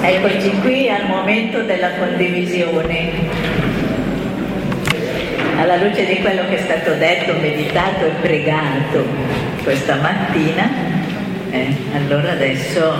Eccoci qui al momento della condivisione. Alla luce di quello che è stato detto, meditato e pregato questa mattina, allora adesso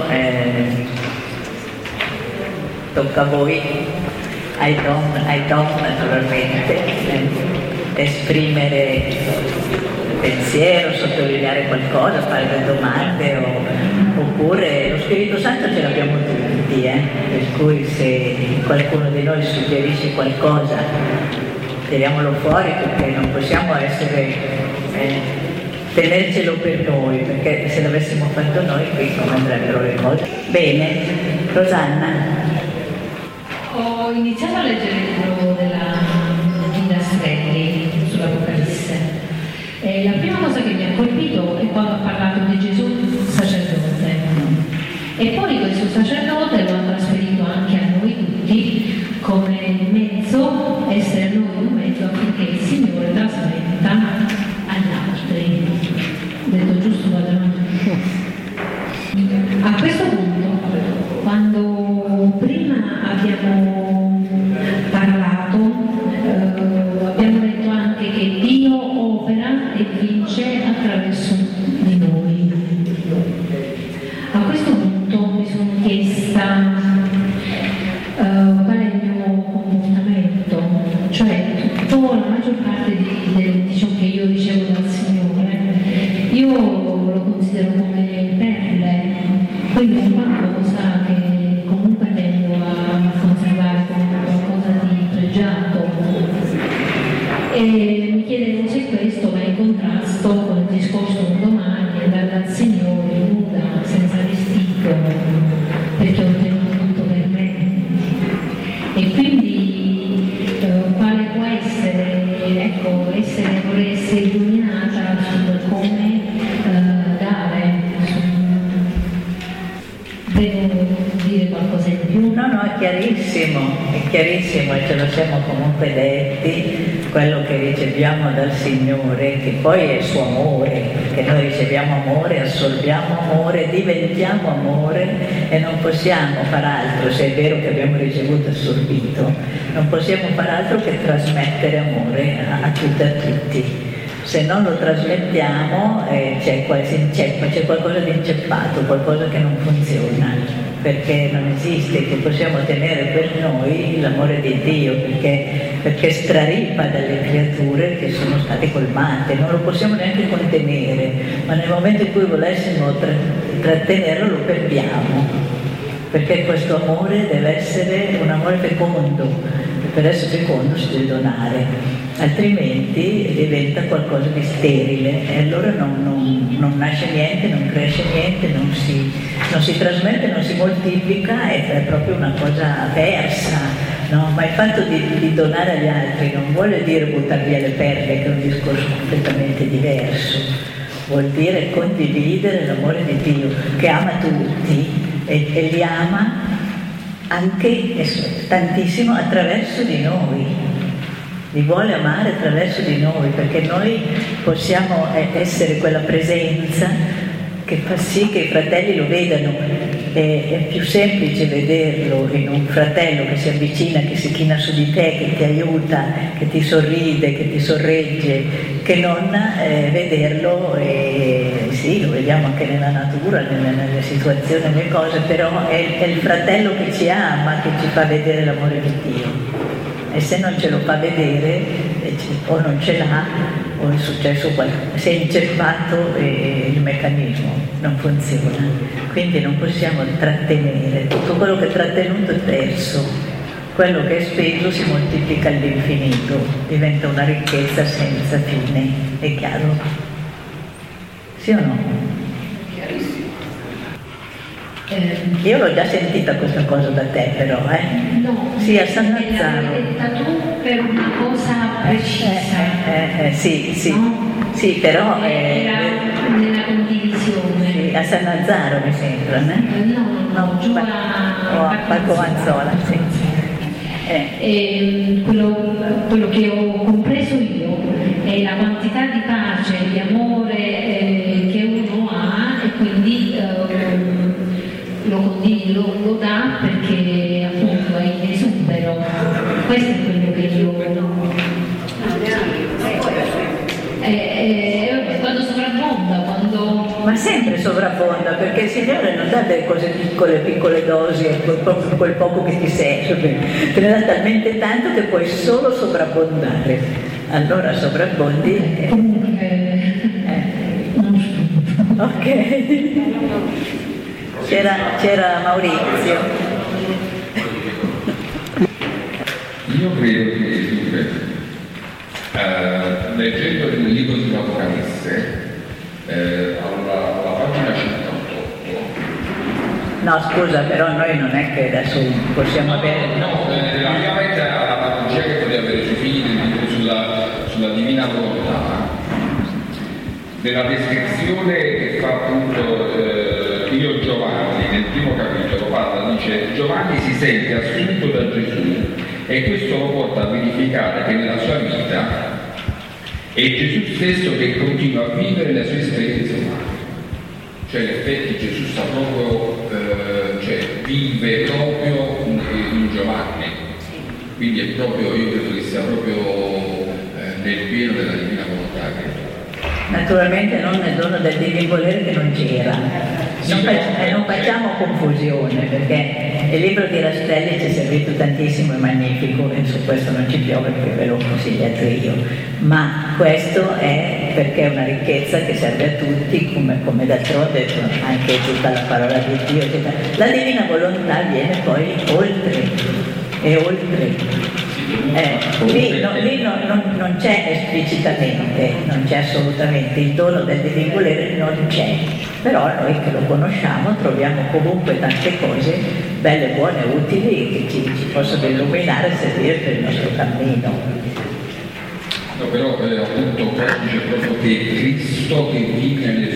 tocca a voi, ai Dom naturalmente, esprimere pensiero, sottolineare qualcosa, fare delle domande oppure lo Spirito Santo ce l'abbiamo tutti, per cui se qualcuno di noi suggerisce qualcosa tiriamolo fuori, perché non possiamo tenercelo per noi, perché se l'avessimo fatto noi qui come andrebbero le cose. Bene, Rosanna. Ho iniziato a leggere il libro della Gina Strelli sull'Apocalisse. La prima cosa che mi ha colpito è quando ha parlato di Gesù sacerdote, e poi questo sacerdote lo ha trasferito anche a noi tutti come mezzo, essere noi un mezzo affinché il Signore trasmetta agli altri. Detto giusto, a questo punto, quando prima abbiamo parlato, abbiamo detto anche che Dio opera e vince attraverso di noi. A questo punto mi sono chiesta qual è il mio comportamento, cioè tutta la maggior parte di ciò che io ricevo dal Signore, io lo considero come perle, quindi è qualcosa che comunque tendo a conservare come qualcosa di pregiato. E mi chiedevo se questo va in contrasto con il discorso di domani, andare dal Signore nuda, senza vestito, perché ho ottenuto tutto per me. E quindi quale può essere, vorrei essere illuminata su come dare, devo dire qualcosa in più? No, è chiarissimo e ce lo siamo comunque detti, quello che riceviamo dal Signore, che poi è il suo amore, perché noi riceviamo amore, assorbiamo amore, diventiamo amore e non possiamo far altro, se è vero che abbiamo ricevuto e assorbito, non possiamo far altro che trasmettere amore a tutti e a tutti. Se non lo trasmettiamo c'è qualcosa di inceppato, qualcosa che non funziona, perché non esiste che possiamo tenere per noi l'amore di Dio, perché straripa dalle creature che sono state colmate, non lo possiamo neanche contenere, ma nel momento in cui volessimo trattenerlo lo perdiamo, perché questo amore deve essere un amore fecondo, e per essere fecondo si deve donare, altrimenti diventa qualcosa di sterile e allora non nasce niente, non cresce niente, non si trasmette, non si moltiplica, è proprio una cosa persa, no? Ma il fatto di donare agli altri non vuole dire buttare via le perle, che è un discorso completamente diverso, vuol dire condividere l'amore di Dio che ama tutti e li ama anche tantissimo attraverso di noi. Li vuole amare attraverso di noi, perché noi possiamo essere quella presenza che fa sì che i fratelli lo vedano. È più semplice vederlo in un fratello che si avvicina, che si china su di te, che ti aiuta, che ti sorride, che ti sorregge, che non vederlo, sì, lo vediamo anche nella natura, nelle situazioni, nelle cose, però è il fratello che ci ama, che ci fa vedere l'amore di Dio. E se non ce lo fa vedere, o non ce l'ha, o è successo qualcosa, si è inceppato il meccanismo, non funziona. Quindi non possiamo trattenere, tutto quello che è trattenuto è perso, quello che è speso si moltiplica all'infinito, diventa una ricchezza senza fine, è chiaro? Sì o no? Io l'ho già sentita questa cosa da te però, No, sì, a San Lazzaro. l'hai detta tu per una cosa precisa. Sì, no? Sì, però era nella condivisione. Sì, a San Lazzaro mi sembra, No, giù a Palcomanzola, sì. Quello che ho compreso io è la quantità di pace, di amore che uno ha, e quindi lo condivide lui lo dà perché appunto è in esubero. Questo è quello che io quando sovrabbonda, ma sempre sovrabbonda, perché il Signore non dà delle cose piccole dosi, quel poco che ti serve, te ne dà talmente tanto che puoi solo sovrabbondare. Allora sovrabbondi comunque ok. C'era Maurizio. Io credo che leggendo il libro di Apocalisse alla pagina 58. No, scusa, però noi non è che adesso possiamo avere. La mia mente alla patologia che poteva avere sui figli del libro sulla divina volontà, nella descrizione che fa appunto io Giovanni nel primo capitolo parla, dice: Giovanni si sente assunto da Gesù e questo lo porta a verificare che nella sua vita è Gesù stesso che continua a vivere le sue esperienze umane. Cioè in effetti Gesù sta proprio, vive proprio in Giovanni, quindi è proprio, io credo che sia proprio nel pieno della divina volontà. Naturalmente non nel dono del divino volere che non c'era. Non facciamo confusione, perché il libro di Rastrelli ci è servito tantissimo e magnifico, e su questo non ci piove perché ve l'ho consigliato io, ma questo è perché è una ricchezza che serve a tutti, come d'altronde anche tutta la parola di Dio. La divina volontà viene poi oltre e oltre. Lì non c'è esplicitamente, non c'è assolutamente, il dono del divino volere non c'è, però noi che lo conosciamo troviamo comunque tante cose belle, buone, utili che ci possono illuminare e servire per il nostro cammino. No, però appunto qua dice proprio che è Cristo che vive le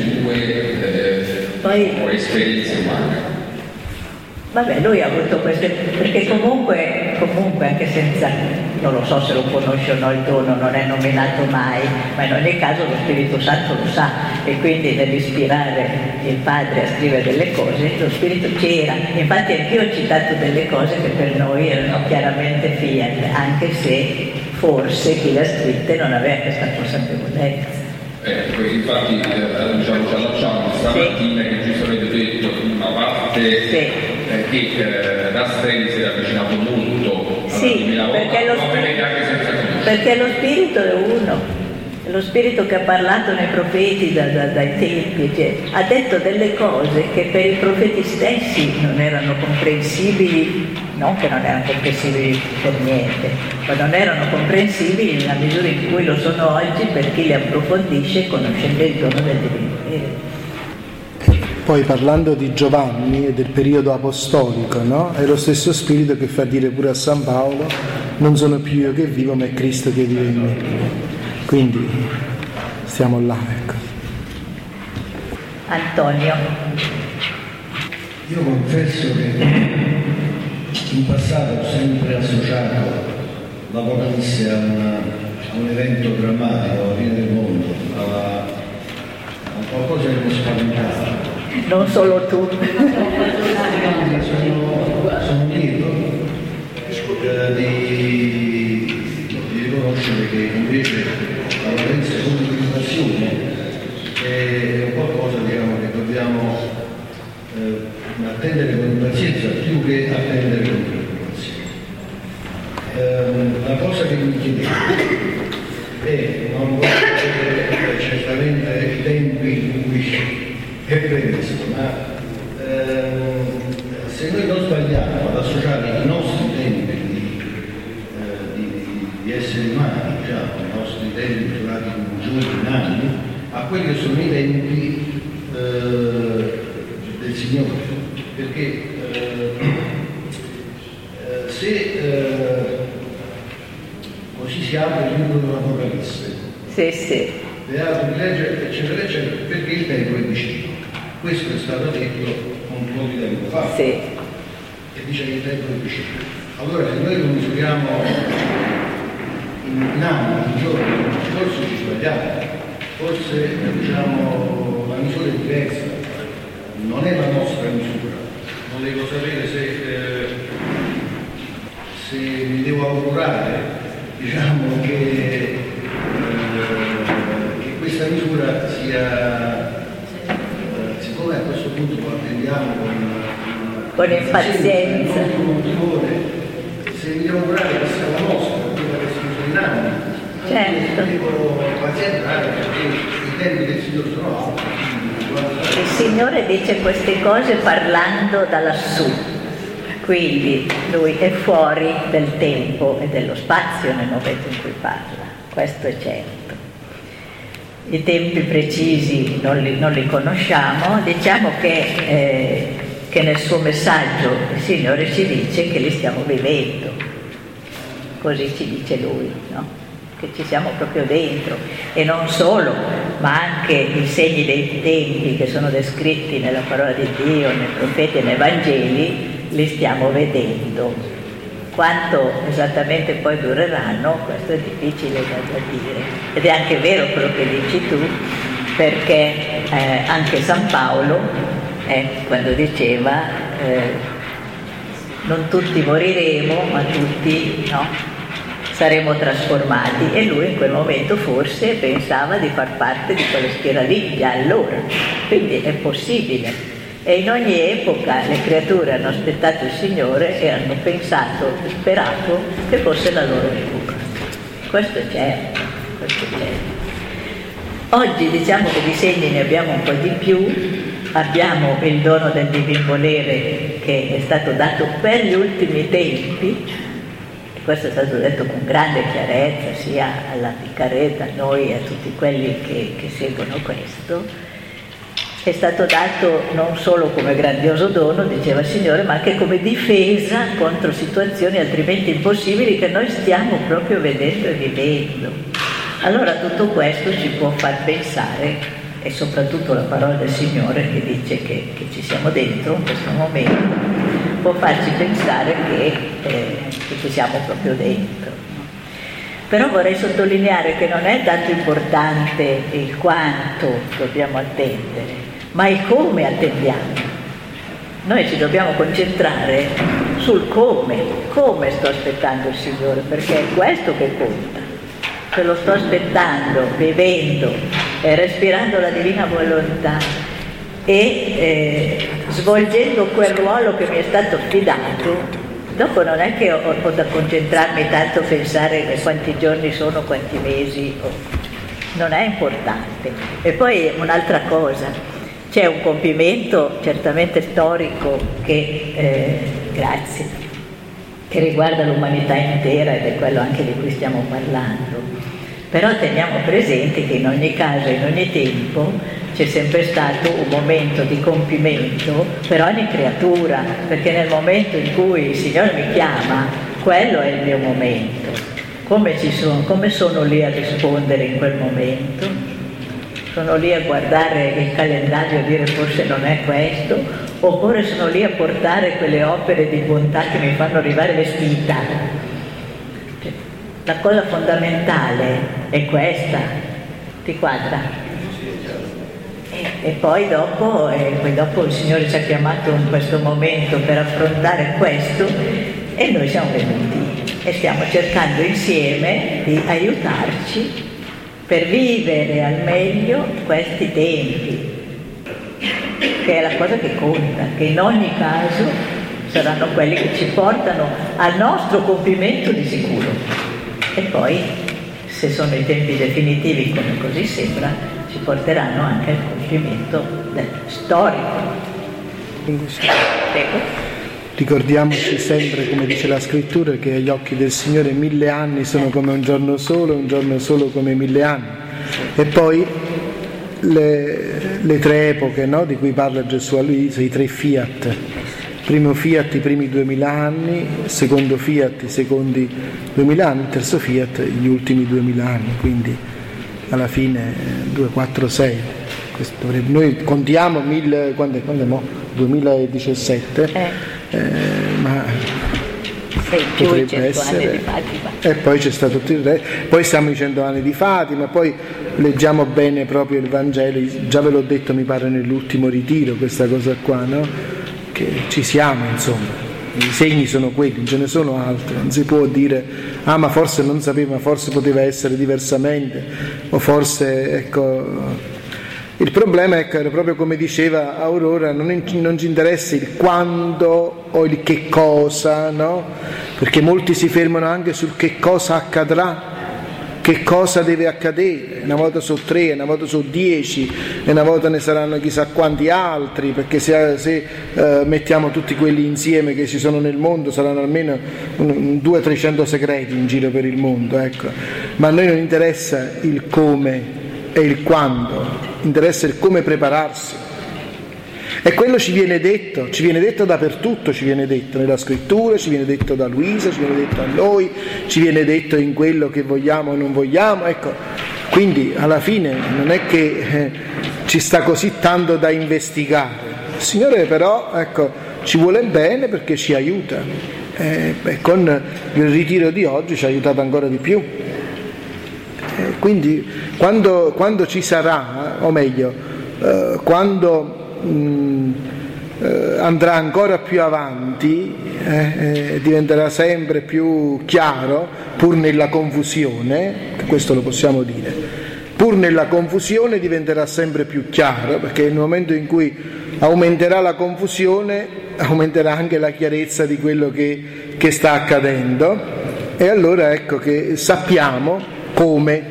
sue esperienze umane. Vabbè, lui ha avuto queste, perché comunque anche senza, non lo so se lo conosce o no il dono, non è nominato mai, ma in ogni caso lo Spirito Santo lo sa, e quindi nell'ispirare il Padre a scrivere delle cose, lo Spirito c'era. Infatti anch'io ho citato delle cose che per noi erano chiaramente fiat, anche se forse chi le ha scritte non aveva questa consapevolezza. Infatti ci allacciamo stamattina che giustamente detto una parte che Rastrelli si è avvicinato molto alla divina volontà, perché lo spirito è uno, è lo spirito che ha parlato nei profeti dai tempi, cioè, ha detto delle cose che per i profeti stessi non erano comprensibili, non che non erano comprensibili per niente, ma non erano comprensibili nella misura in cui lo sono oggi per chi le approfondisce conoscendo il dono del divino volere. Poi parlando di Giovanni e del periodo apostolico, no? È lo stesso spirito che fa dire pure a San Paolo: non sono più io che vivo, ma è Cristo che vive in me. Quindi stiamo là, ecco. Antonio. Io confesso che in passato ho sempre associato l'Apocalisse a un evento drammatico, alla fine del mondo, a qualcosa che mi spaventava. Non solo tu. Sono lieto di riconoscere che invece l'Apocalisse come rivelazione è qualcosa, diciamo, che dobbiamo attendere con pazienza più che attendere con preoccupazione. La cosa che mi chiedevo è, non voglio vedere certamente i tempi in cui è previsto, ma se noi non sbagliamo ad associare i nostri tempi di esseri umani, diciamo, i nostri tempi misurati in giorni, in anni, a quelli che sono i tempi del Signore, perché se così si apre il libro dell'Apocalisse, beato di leggere, eccetera, eccetera, perché il tempo è vicino. Questo è stato detto un po' di tempo fa, e dice che il tempo è vicino. Allora, se noi lo misuriamo in anni, in giorni, forse ci sbagliamo, forse diciamo la misura è diversa, non è la nostra misura, non volevo sapere se mi devo augurare, diciamo, che questa misura sia, siccome a questo punto lo attendiamo con impazienza, se mi devo augurare che sia la nostra, quella che si usa in anni, certo. devo pazientare perché i tempi del Signore sono altri. Il Signore dice queste cose parlando da lassù, quindi Lui è fuori del tempo e dello spazio nel momento in cui parla, questo è certo. I tempi precisi non li conosciamo, diciamo che nel suo messaggio il Signore ci dice che li stiamo vivendo, così ci dice Lui, no? Che ci siamo proprio dentro, e non solo, ma anche i segni dei tempi che sono descritti nella parola di Dio, nei profeti e nei Vangeli, li stiamo vedendo. Quanto esattamente poi dureranno, questo è difficile da dire, ed è anche vero quello che dici tu, perché anche San Paolo, quando diceva non tutti moriremo, ma tutti, no? Saremo trasformati, e lui in quel momento forse pensava di far parte di quella schiera lì già allora, quindi è possibile. E in ogni epoca le creature hanno aspettato il Signore e hanno pensato, sperato che fosse la loro epoca. Questo è certo, questo è certo. Oggi diciamo che di segni ne abbiamo un po' di più, abbiamo il dono del divin volere che è stato dato per gli ultimi tempi. Questo è stato detto con grande chiarezza sia alla Piccarreta, a noi e a tutti quelli che seguono questo. È stato dato non solo come grandioso dono, diceva il Signore, ma anche come difesa contro situazioni altrimenti impossibili che noi stiamo proprio vedendo e vivendo. Allora tutto questo ci può far pensare, e soprattutto la parola del Signore che dice che ci siamo dentro in questo momento, può farci pensare che ci siamo proprio dentro. Però vorrei sottolineare che non è tanto importante il quanto dobbiamo attendere, ma il come attendiamo. Noi ci dobbiamo concentrare sul come sto aspettando il Signore, perché è questo che conta. Se lo sto aspettando, vivendo e respirando la divina volontà e svolgendo quel ruolo che mi è stato affidato, dopo non è che ho da concentrarmi tanto a pensare quanti giorni sono, quanti mesi, non è importante. E poi un'altra cosa, c'è un compimento certamente storico che riguarda l'umanità intera, ed è quello anche di cui stiamo parlando. Però teniamo presente che in ogni caso, in ogni tempo, c'è sempre stato un momento di compimento per ogni creatura, perché nel momento in cui il Signore mi chiama, quello è il mio momento. Come sono lì a rispondere in quel momento? Sono lì a guardare il calendario e dire forse non è questo? Oppure sono lì a portare quelle opere di bontà che mi fanno arrivare vestita? La cosa fondamentale è questa, ti quadra? E poi dopo il Signore ci ha chiamato in questo momento per affrontare questo, e noi siamo venuti e stiamo cercando insieme di aiutarci per vivere al meglio questi tempi, che è la cosa che conta, che in ogni caso saranno quelli che ci portano al nostro compimento di sicuro. E poi, se sono i tempi definitivi, come così sembra, ci porteranno anche al compimento storico. Ricordiamoci sempre, come dice la Scrittura, che agli occhi del Signore 1000 anni sono come un giorno solo, un giorno solo come 1000 anni. E poi le tre epoche, no, di cui parla Gesù a Luisa, i tre fiat. Primo fiat i primi 2000 anni, secondo fiat i secondi 2000 anni, terzo fiat gli ultimi 2000 anni, quindi alla fine 2, 4, 6. Noi contiamo 2017, ma potrebbe essere, e poi c'è stato tutto il resto, poi siamo i 100 anni di Fatima, poi leggiamo bene proprio il Vangelo, già ve l'ho detto mi pare nell'ultimo ritiro questa cosa qua, no? Che che ci siamo, insomma. I segni sono quelli, non ce ne sono altri, non si può dire ma forse non sapeva, forse poteva essere diversamente, o forse, ecco. Il problema, ecco, era proprio come diceva Aurora, non ci interessa il quando o il che cosa, no? Perché molti si fermano anche sul che cosa accadrà, che cosa deve accadere, una volta su 3, una volta su 10, e una volta ne saranno chissà quanti altri, perché se mettiamo tutti quelli insieme che ci sono nel mondo saranno almeno 200-300 segreti in giro per il mondo, ecco. Ma a noi non interessa il come e il quando, interessa il come prepararsi. E quello ci viene detto dappertutto, ci viene detto nella scrittura, ci viene detto da Luisa, ci viene detto a noi, ci viene detto in quello che vogliamo o non vogliamo, ecco. Quindi alla fine non è che ci sta così tanto da investigare. Il Signore però, ecco, ci vuole bene perché ci aiuta, e con il ritiro di oggi ci ha aiutato ancora di più. Quindi quando ci sarà, o meglio, quando andrà ancora più avanti, diventerà sempre più chiaro, pur nella confusione, questo lo possiamo dire, pur nella confusione diventerà sempre più chiaro, perché nel momento in cui aumenterà la confusione aumenterà anche la chiarezza di quello che sta accadendo, e allora ecco che sappiamo come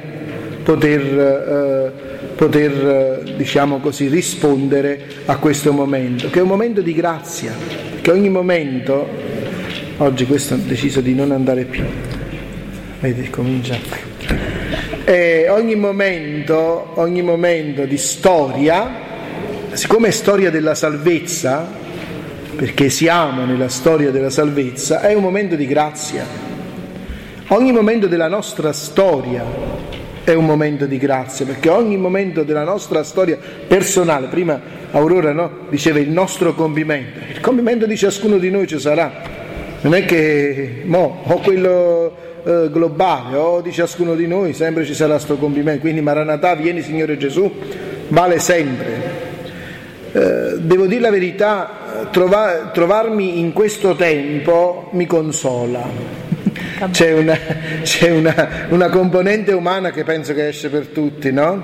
poter diciamo così, rispondere a questo momento, che è un momento di grazia, che ogni momento, oggi questo ho deciso di non andare più, vedi, comincia, ogni momento di storia, siccome è storia della salvezza, perché siamo nella storia della salvezza, è un momento di grazia. Ogni momento della nostra storia è un momento di grazia, perché ogni momento della nostra storia personale, prima Aurora, no, diceva il nostro compimento, il compimento di ciascuno di noi ci sarà, non è che o quello globale o di ciascuno di noi sempre ci sarà sto compimento, quindi Maranatà, vieni Signore Gesù, vale sempre. Devo dire la verità, trovarmi in questo tempo mi consola. C'è una componente umana che penso che esce per tutti, no?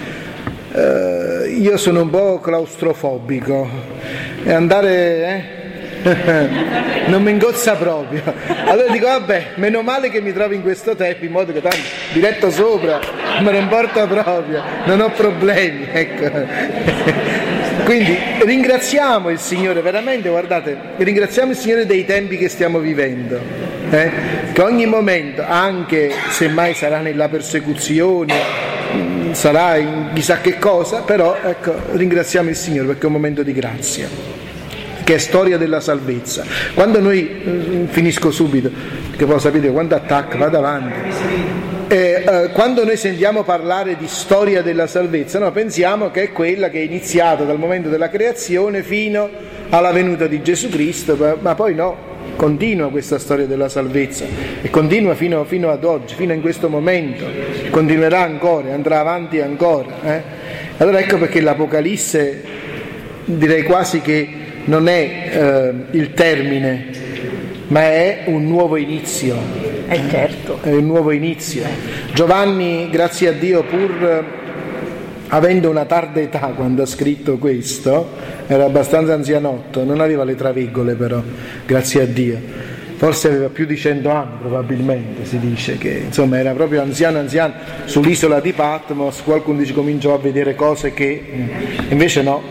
Io sono un po' claustrofobico e andare non mi ingozza proprio, allora dico vabbè, meno male che mi trovo in questo tempo, in modo che tanto diretto sopra me ne importa proprio, non ho problemi, ecco. Quindi ringraziamo il Signore, veramente, guardate, ringraziamo il Signore dei tempi che stiamo vivendo, che ogni momento, anche se mai sarà nella persecuzione, sarà in chissà che cosa, però ecco, ringraziamo il Signore perché è un momento di grazia, che è storia della salvezza. Quando noi, finisco subito, che poi sapete quando attacca, vado avanti. Quando noi sentiamo parlare di storia della salvezza, no, pensiamo che è quella che è iniziata dal momento della creazione fino alla venuta di Gesù Cristo, ma poi no, continua questa storia della salvezza e continua fino ad oggi, fino in questo momento, continuerà ancora, andrà avanti ancora. Allora ecco perché l'Apocalisse direi quasi che non è il termine, ma è un nuovo inizio. Certo. È un nuovo inizio. Giovanni, grazie a Dio, pur avendo una tarda età quando ha scritto questo, era abbastanza anzianotto, non aveva le traveggole però, grazie a Dio. Forse aveva più di 100 anni probabilmente, si dice, che insomma era proprio anziano, sull'isola di Patmos. Qualcuno dice cominciò a vedere cose che invece no.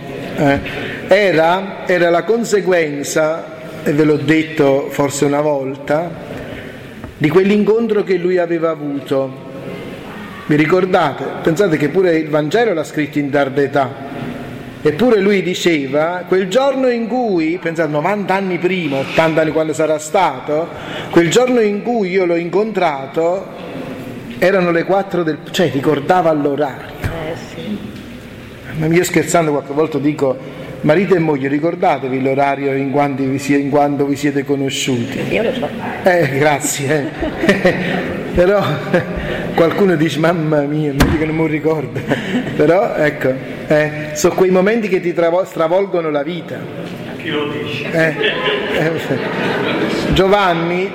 Era la conseguenza, e ve l'ho detto forse una volta, di quell'incontro che lui aveva avuto. Vi ricordate? Pensate che pure il Vangelo l'ha scritto in tarda età, eppure lui diceva quel giorno in cui, pensate 90 anni prima, 80 anni quando sarà stato, quel giorno in cui io l'ho incontrato erano le 4 cioè ricordava l'orario. Sì. Ma io scherzando qualche volta dico: marito e moglie, ricordatevi l'orario in quando vi siete conosciuti. Io lo so. Grazie. Però qualcuno dice: mamma mia, che non mi ricordo. Però ecco, sono quei momenti che ti stravolgono la vita. Chi lo dice? Giovanni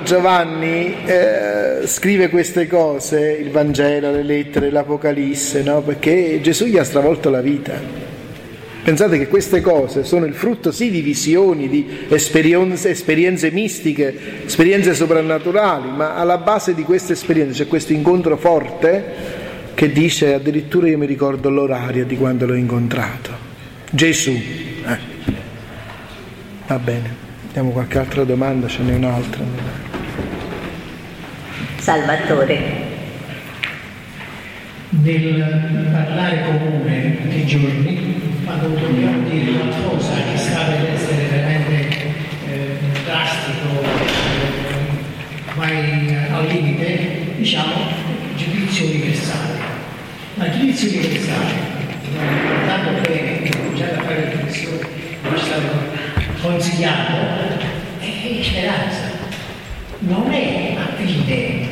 scrive queste cose, il Vangelo, le lettere, l'Apocalisse, no? Perché Gesù gli ha stravolto la vita. Pensate che queste cose sono il frutto sì di visioni, di esperienze mistiche, esperienze soprannaturali, ma alla base di queste esperienze c'è questo incontro forte che dice, addirittura io mi ricordo l'orario di quando l'ho incontrato. Gesù. Va bene, abbiamo qualche altra domanda, ce n'è un'altra. Salvatore. Nel parlare comune tutti i giorni, quando dobbiamo dire qualcosa che sa per essere veramente drastico, vai al limite, diciamo giudizio universale. Ma il giudizio universale, guardando bene, già da fare riflessione, come ci stato consigliato, è speranza, non è a fine.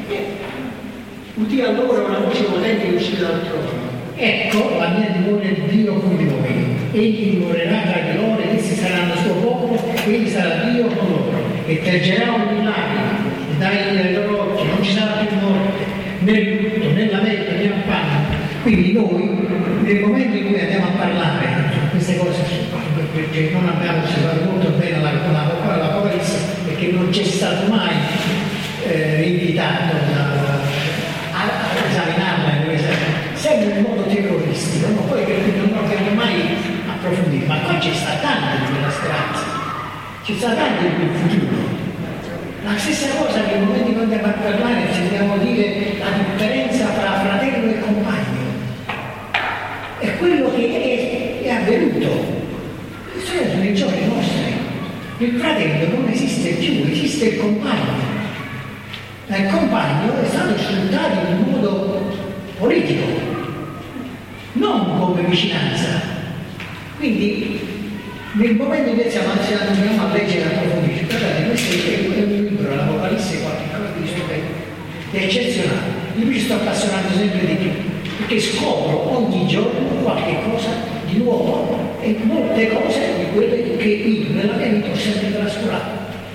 Udì allora una voce potente che uscì dal trono. Ecco la mia dimora di Dio con voi. Egli dimorerà tra di loro ed essi saranno suo popolo, egli sarà Dio con loro. E tergerà ogni lacrima, e dai ai loro occhi, non ci sarà più morte, né lutto, né lamento, né affanno. Quindi noi, nel momento in cui andiamo a parlare queste cose, perché non abbiamo osservato molto bene l'Apocalisse, perché non c'è stato mai invitato a esaminarla, sempre in modo terroristico, ma poi non abbiamo mai approfondito. Ma qua c'è sta tanto di quella speranza, c'è sta tanto di quel futuro. La stessa cosa che nel momento in cui andiamo a parlare ci dobbiamo dire la differenza tra fratello e compagno. È quello che è avvenuto. Sono nei giorni nostri. Il fratello non esiste più, esiste il compagno. Ma il compagno è stato sfruttato in modo politico, non come vicinanza. Quindi nel momento in cui andiamo a leggere e approfondire, guardate, questo è un libro, l'Apocalisse, qualcosa di stupendo, è eccezionale. Io mi sto appassionando sempre di più, perché scopro ogni giorno qualche cosa di nuovo e molte cose di quelle che io nella mia vita ho sempre trascurato.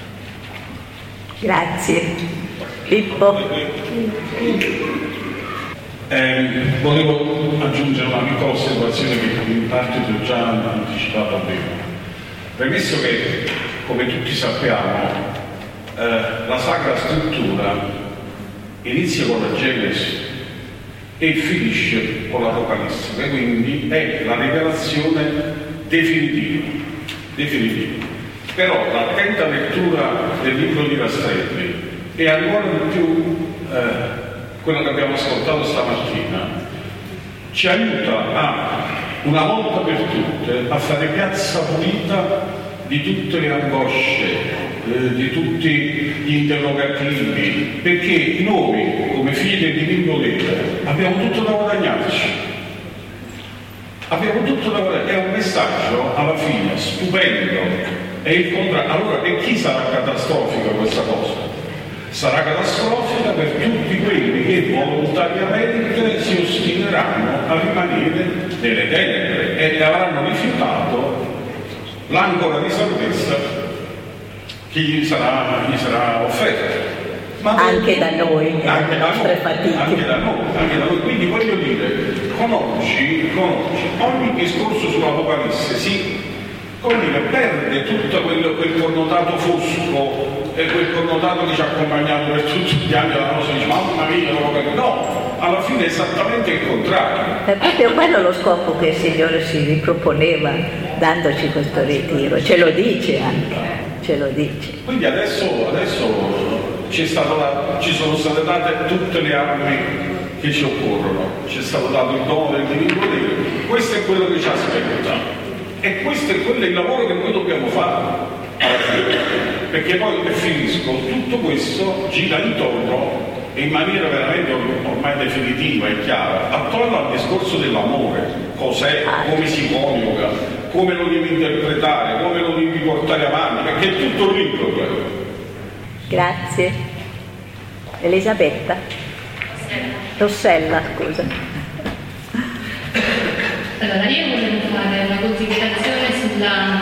Grazie. Pippo. Volevo aggiungere una piccola osservazione che in parte ti ho già anticipato prima. Premesso che, come tutti sappiamo, la Sacra Scrittura inizia con la Genesi e finisce con l'Apocalisse, che quindi è la rivelazione definitiva. Però l'attenta lettura del libro di Rastrelli e ancora di più quello che abbiamo ascoltato stamattina ci aiuta una volta per tutte a fare piazza pulita di tutte le angosce, di tutti gli interrogativi, perché noi come figli del divino volere abbiamo tutto da guadagnarci. È un messaggio alla fine stupendo, è il contrario. Allora per chi sarà catastrofica questa cosa? Sarà catastrofica per tutti quelli che volontariamente si ostineranno a rimanere nelle tenebre e avranno rifiutato l'ancora di salvezza che gli sarà offerta. Ma anche da noi, anche da noi. Quindi voglio dire, conosci ogni discorso sull'Apocalisse, sì, perde tutto quel connotato fosco e quel connotato che ci ha accompagnato per tutti gli anni della nostra, dice mamma mia, no, alla fine è esattamente il contrario. È proprio quello lo scopo che il Signore si riproponeva dandoci questo ritiro, ce lo dice anche, ce lo dice. Quindi adesso ci sono state date tutte le armi che ci occorrono, ci è stato dato il dono del divino volere, questo è quello che ci aspetta. E questo è il lavoro che noi dobbiamo fare alla fine, perché poi finisco, tutto questo gira intorno in maniera veramente ormai definitiva e chiara, attorno al discorso dell'amore, cos'è, come si coniuga, come lo devi interpretare, come lo devi portare avanti, perché è tutto un libro quello. Grazie. Elisabetta? Rossella, scusa. Allora, io volevo fare una considerazione sulla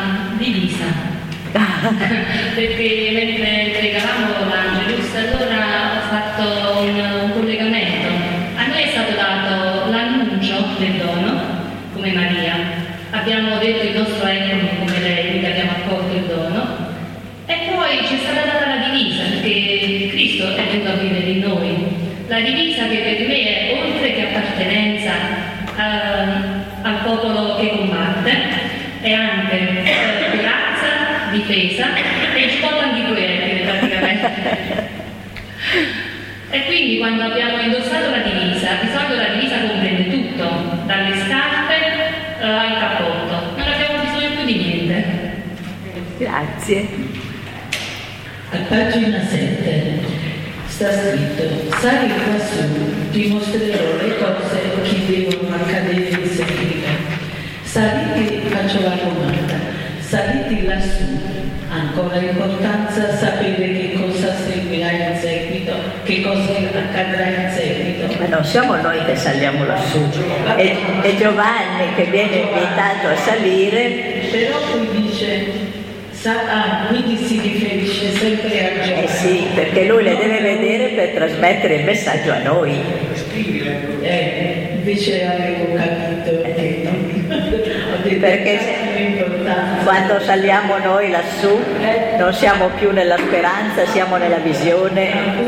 divisa. Perché mentre pregavamo l'Angelus, allora ho fatto un collegamento. A noi è stato dato l'annuncio del dono, come Maria. Abbiamo detto il nostro eccomi come lei, quindi abbiamo accolto il dono. E poi ci è stata data la divisa, perché Cristo è venuto a vivere in noi. La divisa che per me è, oltre che appartenenza al popolo che combatte, è anche piazza, difesa e ci porta anche proiettili praticamente. E quindi quando abbiamo indossato la divisa, di solito la divisa comprende tutto, dalle scarpe al cappotto, non abbiamo bisogno più di niente. Grazie. A pagina 7 sta scritto: sali quassù, ti mostrerò le cose che devono accadere in seguito. Saliti, faccio la domanda, saliti lassù, ancora importanza sapere che cosa seguirà in seguito, che cosa accadrà in seguito. Ma non siamo noi che saliamo lassù, è Giovanni che viene invitato a salire. Però qui dice... quindi si riferisce sempre a Giovanni. Sì, perché lui le deve vedere per trasmettere il messaggio a noi. Invece avevo capito che perché quando saliamo noi lassù non siamo più nella speranza, siamo nella visione.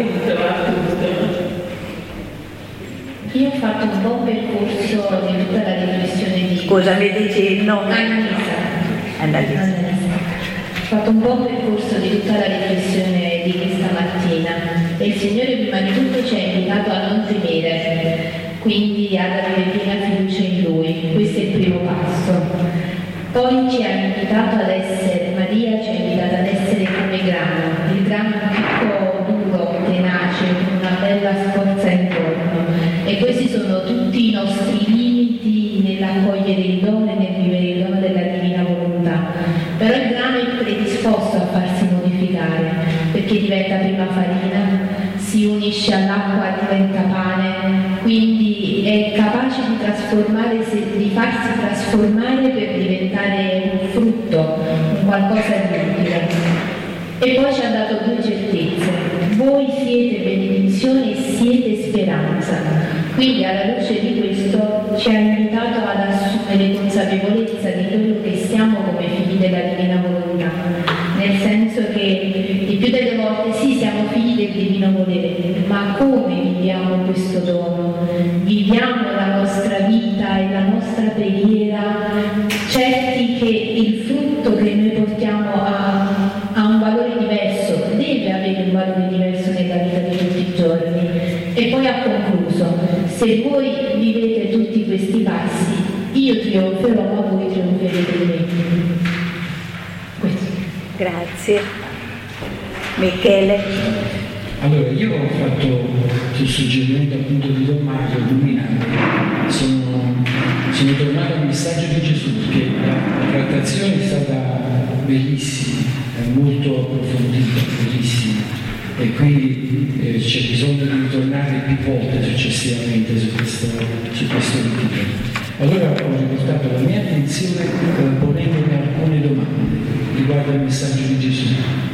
Io ho fatto un buon percorso di tutta la riflessione di... Scusami, dici il nome? Annalisa. Ho fatto un buon percorso di tutta la riflessione di questa mattina e il Signore prima di tutto ci ha invitato a non temere, quindi ad avere piena fiducia in Lui. Questo è il primo passo. Poi ci ha invitato ad essere, Maria ci ha invitato ad essere come grano, il grano piccolo, duro, tenace, con una bella scorza intorno. E questi sono tutti i nostri limiti nell'accogliere il dono e nel vivere il dono della divina volontà. Però il grano è predisposto a farsi modificare, perché diventa prima farina, si unisce all'acqua, diventa pane, quindi è capace di trasformare, di farsi trasformare per diventare un frutto, un qualcosa di utile. E poi ci ha dato due certezze: voi siete benedizione e siete speranza. Quindi alla luce di questo ci ha invitato ad assumere consapevolezza di quello che siamo come figli della divina volontà, nel senso che il più delle volte sì, siamo figli del divino volere, ma come viviamo questo dono? Viviamo la nostra vita e la nostra preghiera certi che il frutto che noi portiamo ha un valore diverso, deve avere un valore diverso nella vita di tutti i giorni. E poi ha concluso: se voi vivete tutti questi passi, io trionferò, ma voi trionferete in me. Questo. Grazie. Michele. Allora, io ho fatto sul suggerimento appunto di Don Mario illuminante, sono tornato al messaggio di Gesù, perché la trattazione è stata bellissima, molto approfondita, bellissima, e quindi c'è bisogno di ritornare più volte successivamente su questo ritiro. Allora ho riportato la mia attenzione ponendomi alcune domande riguardo al messaggio di Gesù.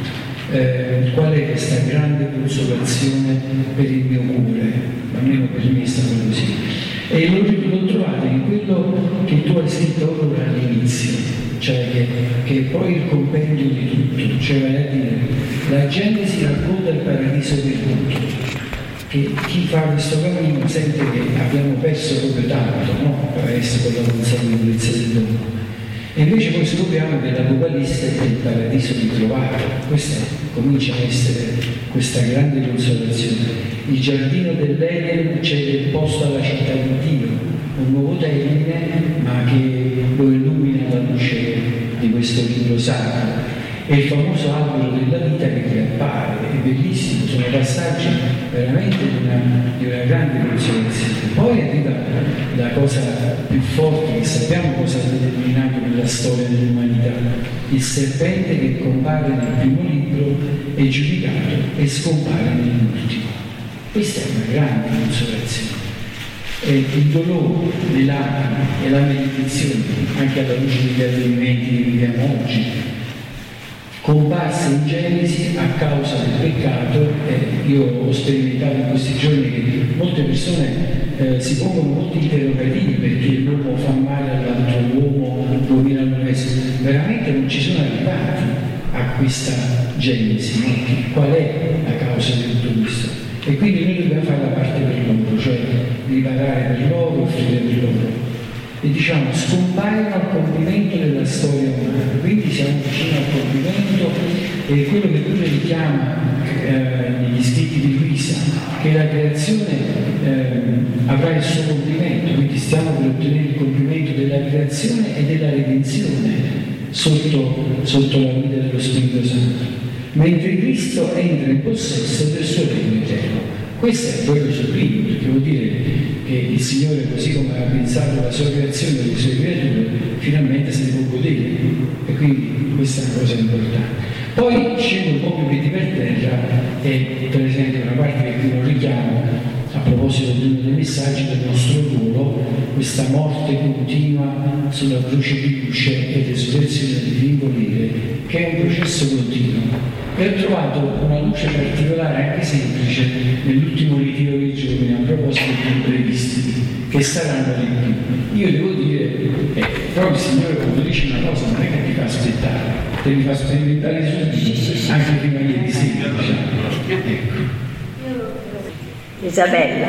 Qual è questa grande consolazione per il mio cuore? Almeno per me è stato così. E l'ho trovato in quello che tu hai scritto ora all'inizio, cioè che è poi il compendio di tutto, cioè vale a dire, la Genesi racconta il paradiso perduto, che chi fa questo cammino sente che abbiamo perso proprio tanto, no? Per essere con la consapevolezza del dono. E invece poi scopriamo che l'Apocalisse è il paradiso ritrovato. Questa comincia a essere questa grande consolazione. Il giardino dell'Eden cede il posto alla città di Dio, un nuovo termine, ma che lo illumina la luce di questo libro sacro. E il famoso albero della vita che riappare, è bellissimo, sono passaggi veramente di una grande consolazione. Poi arriva la cosa più forte, che sappiamo cosa ha determinato nella storia dell'umanità: il serpente che compare nel primo libro è giudicato e scompare nell'ultimo. Questa è una grande consolazione. Il dolore, le lacrime e la maledizione, anche alla luce degli avvenimenti che viviamo oggi, comparse in Genesi a causa del peccato. Io ho sperimentato in questi giorni che molte persone si pongono molti interrogativi perché l'uomo fa male all'altro uomo, domina l'universo. Veramente non ci sono arrivati a questa Genesi, no? Qual è la causa di tutto questo? E quindi noi dobbiamo fare la parte per loro, cioè riparare per loro, offrire per loro. E diciamo scompaiono al compimento della storia umana, quindi siamo vicini al compimento, e quello che lui richiama negli scritti di Luisa, che la creazione avrà il suo compimento, quindi stiamo per ottenere il compimento della creazione e della redenzione sotto la guida dello Spirito Santo, mentre Cristo entra in possesso del suo regno eterno. Questo è quello sublime, perché vuol dire che il Signore, così come ha pensato la sua creazione e le sue creature, finalmente se ne può godere, e quindi questa è una cosa importante. Poi scendo un po' più piedi per terra, e per esempio una parte che qui non richiamo a proposito di uno dei messaggi del nostro ruolo, questa morte continua sulla croce di luce e resurrezione di Vincolire, che è un processo continuo. E ho trovato una luce particolare, anche semplice, nell'ultimo ritiro dei giorni a proposito degli imprevisti, che saranno di più. Io devo dire, però il Signore quando dice una cosa non è che ti fa aspettare, te li fa sperimentare subito, anche prima ieri sera, diciamo. Ecco. Isabella.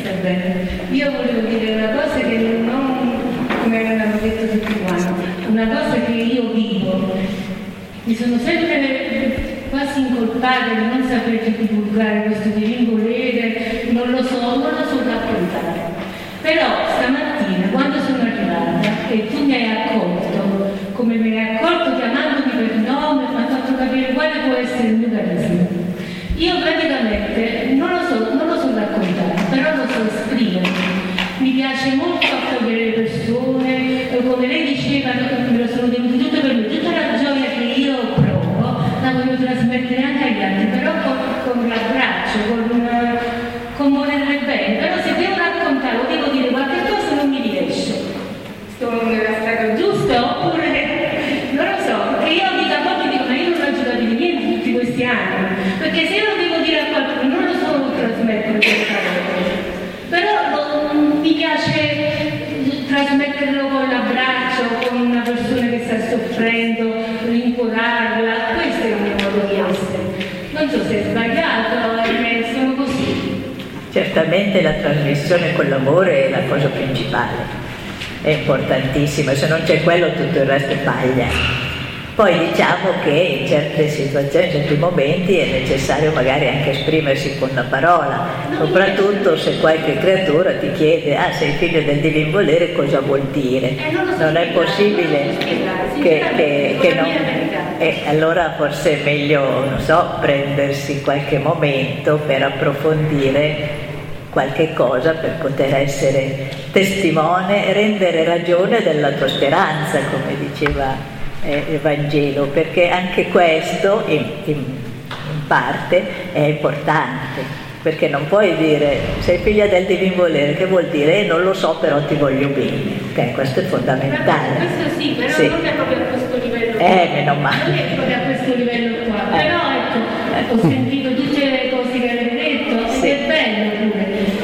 Io volevo dire una cosa che non, come avevano detto tutti quanti, una cosa che io vivo. Mi sono sempre quasi incolpata di non saper divulgare questo divino volere, non lo so raccontare. Però stamattina, quando sono arrivata e tu mi hai accolto, come mi hai accolto chiamandomi per nome, mi hai fatto capire quale può essere il mio carisma. Io praticamente non lo so raccontare, però lo so esprimere. Mi piace molto accogliere le persone, come lei diceva, me lo sono venuto tutto per me, tutta la gioia che io provo la voglio trasmettere anche agli altri, però con l'abbraccio, con volerle bene. Però se devo raccontare o devo dire qualche cosa non mi riesce. Sto nella strada giusta oppure non lo so, perché io dico a volte dico ma io non ho giocato di niente tutti questi anni, perché se io lo devo dire a qualcuno non lo so trasmettere queste parole. Però mi piace trasmetterlo con l'abbraccio, con una persona che sta soffrendo, rincuorarla, questo è il mio modo di essere. Non so se è sbagliato, sono così. Certamente la trasmissione con l'amore è la cosa principale, è importantissima, se non c'è quello tutto il resto è paglia. Poi diciamo che in certe situazioni, in certi momenti è necessario magari anche esprimersi con la parola, soprattutto se qualche creatura ti chiede sei figlio del divin volere, cosa vuol dire? Non è possibile che non... allora forse è meglio, non so, prendersi qualche momento per approfondire qualche cosa, per poter essere testimone e rendere ragione della tua speranza, come diceva il Vangelo, perché anche questo in parte è importante, perché non puoi dire sei figlia del divin volere, che vuol dire non lo so però ti voglio bene, ok? Questo è fondamentale. Questo sì, però sì. Non è proprio a questo livello meno male. Non è proprio a questo livello qua, però ecco, ho sentito tutte le cose che avete detto ed è bello pure.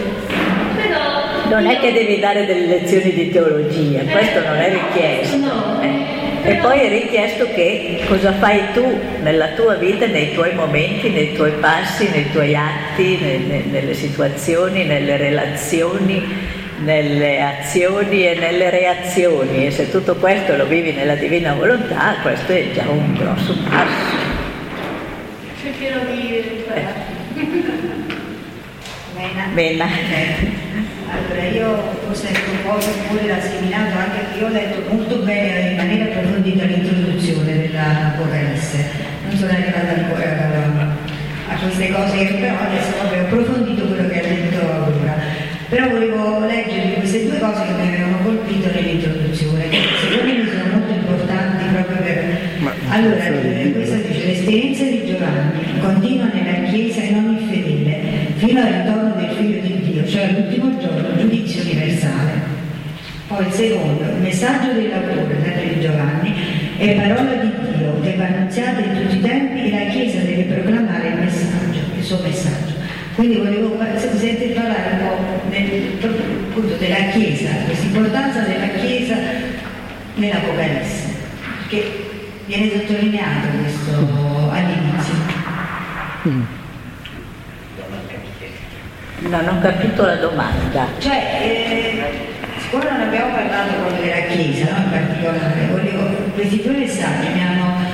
Però non è che devi dare delle lezioni di teologia, questo non è richiesto. No. E poi è richiesto che cosa fai tu nella tua vita, nei tuoi momenti, nei tuoi passi, nei tuoi atti, nelle situazioni, nelle relazioni, nelle azioni e nelle reazioni. E se tutto questo lo vivi nella divina volontà, questo è già un grosso passo. Cercherò di Bene. Allora, io forse un po' pure l'assimilato, anche che io ho letto molto bene, in maniera approfondita, l'introduzione dell'Apocalisse. Non sono arrivata ancora a queste cose, però adesso ho approfondito quello che ha detto ora. Però volevo leggervi queste due cose che mi avevano colpito nell'introduzione, che secondo me sono molto importanti proprio per... Allora, questa dice: l'esperienza di Giovanni continua nella Chiesa e non infedele, fino al ritorno del Figlio di Dio, cioè all'ultimo giorno, giudizio universale. Poi il secondo, il messaggio dell'autore, sempre di Giovanni, è parola di Dio che va annunziata in tutti i suo messaggio. Quindi volevo sentire parlare un po' appunto della Chiesa, quest'importanza della Chiesa nell'Apocalisse, perché viene sottolineato questo all'inizio. Non ho capito la domanda. Siccome non abbiamo parlato proprio della Chiesa, no, in particolare, questi due messaggi mi hanno...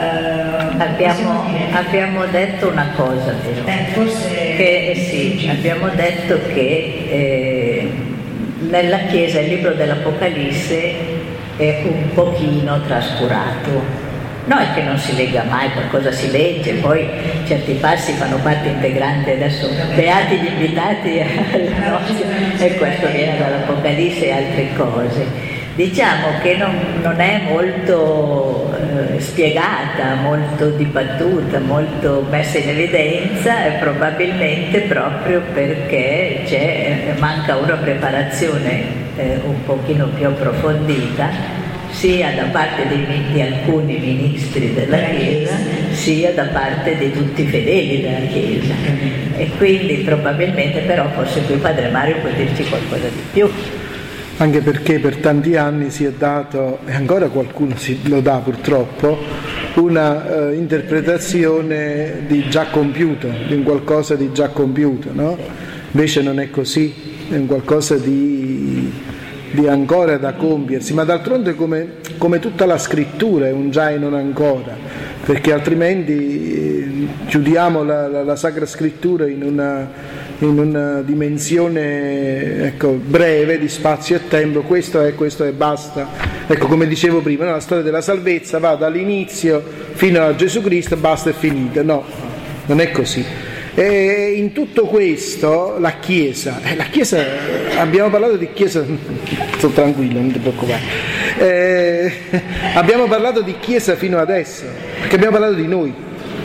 abbiamo detto una cosa, forse... abbiamo detto che nella Chiesa il libro dell'Apocalisse è un pochino trascurato. No, è che non si legga mai, qualcosa si legge, poi certi passi fanno parte integrante. Adesso beati gli invitati e questo viene dall'Apocalisse e altre cose. Diciamo che non è molto spiegata, molto dibattuta, molto messa in evidenza, e probabilmente proprio perché manca una preparazione un pochino più approfondita, sia da parte di alcuni ministri della Chiesa, sia da parte di tutti i fedeli della Chiesa. E quindi probabilmente però forse qui Padre Mario può dirci qualcosa di più. Anche perché per tanti anni si è dato, e ancora qualcuno lo dà purtroppo, una interpretazione di già compiuto, di un qualcosa di già compiuto, no? Invece non è così, è un qualcosa di ancora da compiersi, ma d'altronde come tutta la scrittura è un già e non ancora, perché altrimenti chiudiamo la Sacra Scrittura in una dimensione breve di spazio e tempo, questo è basta. Ecco, come dicevo prima, no? La storia della salvezza va dall'inizio fino a Gesù Cristo, basta, è finita. No, non è così. E in tutto questo la Chiesa, abbiamo parlato di Chiesa, sto tranquillo, non ti preoccupare, abbiamo parlato di Chiesa fino adesso, perché abbiamo parlato di noi,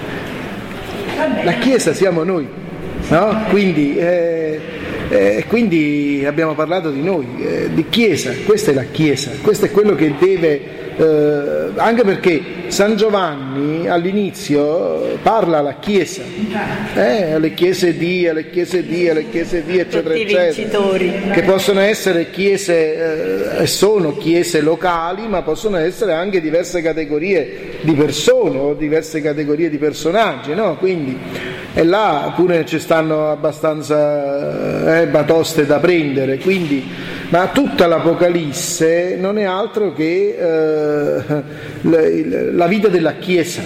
la Chiesa siamo noi, no? Quindi abbiamo parlato di noi, di Chiesa, questa è la Chiesa, questo è quello che deve... anche perché San Giovanni all'inizio parla alla Chiesa, alle chiese di, eccetera, eccetera, che possono essere chiese, sono chiese locali, ma possono essere anche diverse categorie di persone o diverse categorie di personaggi, no? Quindi e là pure ci stanno abbastanza batoste da prendere, quindi, ma tutta l'Apocalisse non è altro che la vita della Chiesa,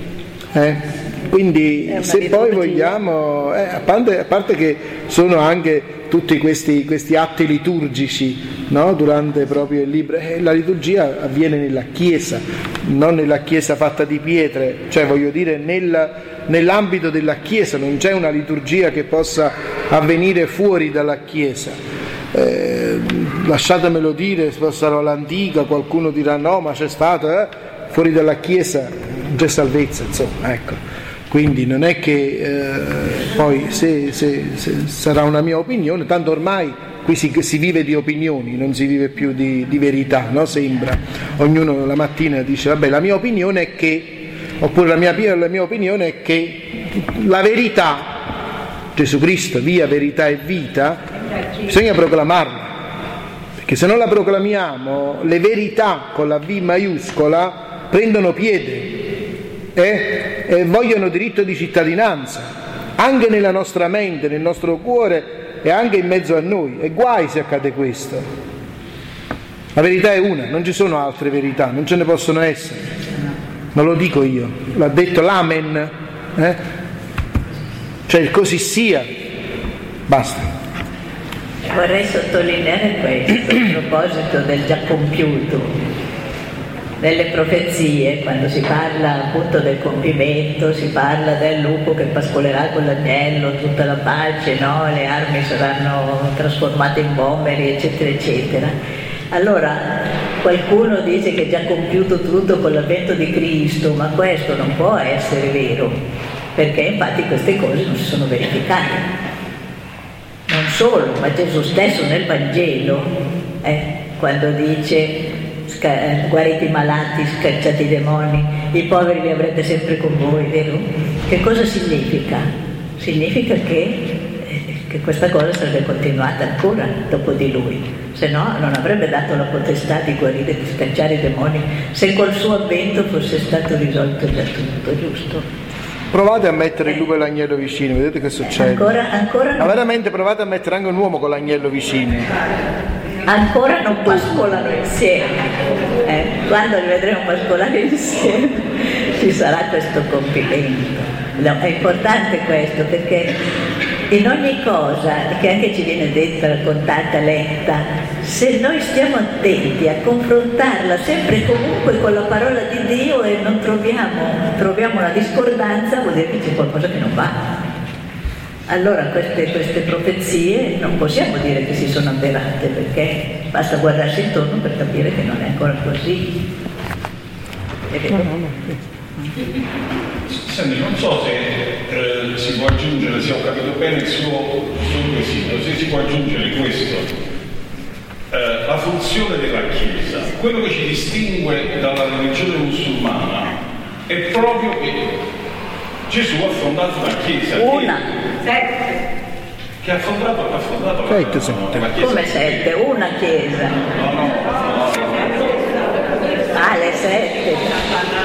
quindi se poi vogliamo, a parte che sono anche tutti questi atti liturgici, no? Durante proprio il libro, la liturgia avviene nella Chiesa, non nella Chiesa fatta di pietre, cioè voglio dire nell'ambito della Chiesa, non c'è una liturgia che possa avvenire fuori dalla Chiesa. Lasciatemelo dire, sarò l'antica, qualcuno dirà no, ma c'è stato, fuori dalla Chiesa non c'è salvezza, insomma, ecco. Quindi non è che poi se sarà una mia opinione, tanto ormai qui si vive di opinioni, non si vive più di verità, no? Sembra, ognuno la mattina dice vabbè, la mia opinione è che, oppure la mia opinione è che la verità, Gesù Cristo, via, verità e vita, bisogna proclamarla, perché se non la proclamiamo le verità con la V maiuscola prendono piede e vogliono diritto di cittadinanza anche nella nostra mente, nel nostro cuore e anche in mezzo a noi, e guai se accade questo. La verità è una, non ci sono altre verità, non ce ne possono essere, non lo dico io, l'ha detto l'Amen, cioè il così sia, basta. Vorrei sottolineare questo a proposito del già compiuto. Nelle profezie, quando si parla appunto del compimento, si parla del lupo che pascolerà con l'agnello, tutta la pace, no? Le armi saranno trasformate in bomberi, eccetera, eccetera. Allora, qualcuno dice che è già compiuto tutto con l'avvento di Cristo, ma questo non può essere vero, perché infatti queste cose non si sono verificate. Non solo, ma Gesù stesso nel Vangelo, quando dice guarite i malati, scacciate i demoni, i poveri li avrete sempre con voi, vero? Che cosa significa? significa che questa cosa sarebbe continuata ancora dopo di lui, se no non avrebbe dato la potestà di guarire, di scacciare i demoni, se col suo avvento fosse stato risolto già tutto, giusto? Provate a mettere il lupo e l'agnello vicino, vedete che succede. Ancora ma veramente provate a mettere anche un uomo con l'agnello vicino. Ancora non pascolano insieme, quando li vedremo pascolare insieme ci sarà questo compimento. È importante questo, perché in ogni cosa che anche ci viene detta, raccontata, letta, se noi stiamo attenti a confrontarla sempre e comunque con la parola di Dio e non troviamo una discordanza, vuol dire che c'è qualcosa che non va. Allora queste profezie non possiamo dire che si sono avverate, perché basta guardarsi intorno per capire che non è ancora così. È vero? Senti, non so se si può aggiungere, se ho capito bene il suo quesito, se si può aggiungere questo, la funzione della Chiesa, quello che ci distingue dalla religione musulmana è proprio che Gesù ha fondato la Chiesa. Che ha fondato la Chiesa. Come 7? Una Chiesa. No. Le 7.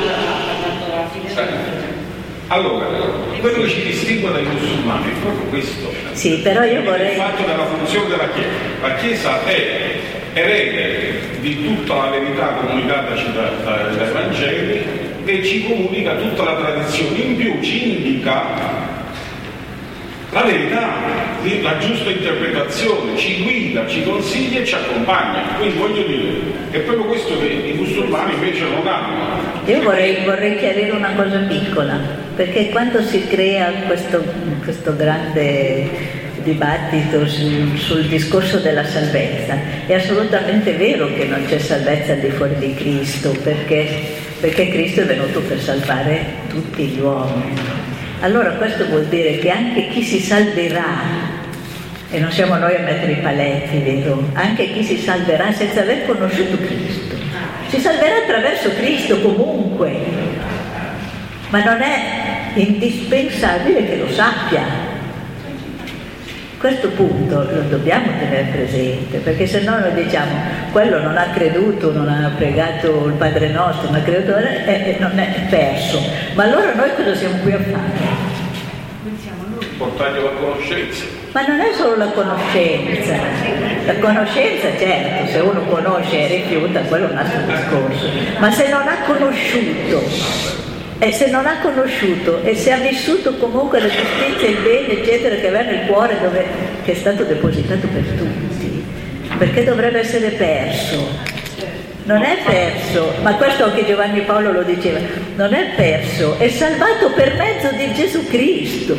Allora, quello che ci distingue dai musulmani è proprio questo. Sì, però io vorrei... Il fatto della funzione della Chiesa. La Chiesa è erede di tutta la verità comunicataci dai Vangeli e ci comunica tutta la tradizione. In più ci indica la verità, la giusta interpretazione, ci guida, ci consiglia e ci accompagna. Quindi voglio dire, è proprio questo che i musulmani invece non hanno. Io vorrei chiarire una cosa piccola, perché quando si crea questo grande dibattito sul discorso della salvezza, è assolutamente vero che non c'è salvezza al di fuori di Cristo, perché Cristo è venuto per salvare tutti gli uomini. Allora questo vuol dire che anche chi si salverà, e non siamo noi a mettere i paletti, vero? Anche chi si salverà senza aver conosciuto Cristo, si salverà attraverso Cristo comunque, ma non è indispensabile che lo sappia. Questo punto lo dobbiamo tenere presente, perché se no noi diciamo quello non ha creduto, non ha pregato il Padre Nostro, non ha creduto, non è perso. Ma allora noi cosa siamo qui a fare? Portargli la conoscenza. Ma non è solo la conoscenza certo, se uno conosce e rifiuta, quello è un altro discorso, ma se non ha conosciuto, e se ha vissuto comunque la giustizia, il bene, eccetera, che aveva nel cuore, che è stato depositato per tutti, perché dovrebbe essere perso? Non è perso, ma questo anche Giovanni Paolo lo diceva, non è perso, è salvato per mezzo di Gesù Cristo.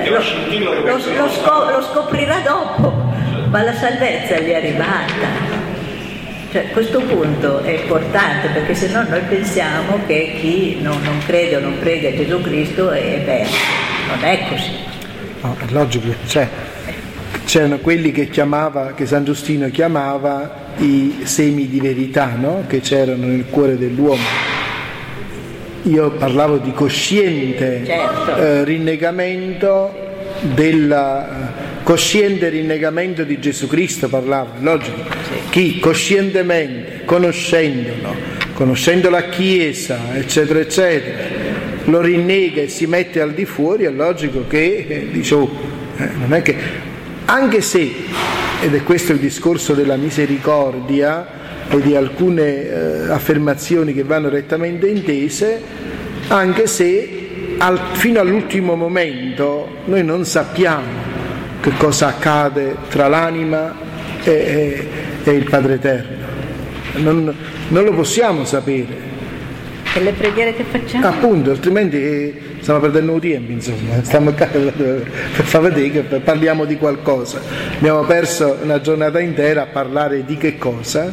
Lo scoprirà dopo, ma la salvezza gli è arrivata. Cioè, questo punto è importante, perché se no noi pensiamo che chi non crede o non prega Gesù Cristo è perso. Non è così. No, è logico, c'erano quelli che San Giustino chiamava i semi di verità, no? Che c'erano nel cuore dell'uomo. Io parlavo di cosciente rinnegamento cosciente rinnegamento di Gesù Cristo, parlavo, logico. Chi coscientemente, conoscendo la Chiesa, eccetera, eccetera, lo rinnega e si mette al di fuori, è logico che dice, non è che, anche se, ed è questo il discorso della misericordia e di alcune affermazioni che vanno rettamente intese, anche se fino all'ultimo momento noi non sappiamo che cosa accade tra l'anima e il Padre Eterno, non lo possiamo sapere. E le preghiere che facciamo? Appunto, altrimenti stiamo perdendo il tempo, insomma, stiamo per far vedere che parliamo di qualcosa. Abbiamo perso una giornata intera a parlare di che cosa?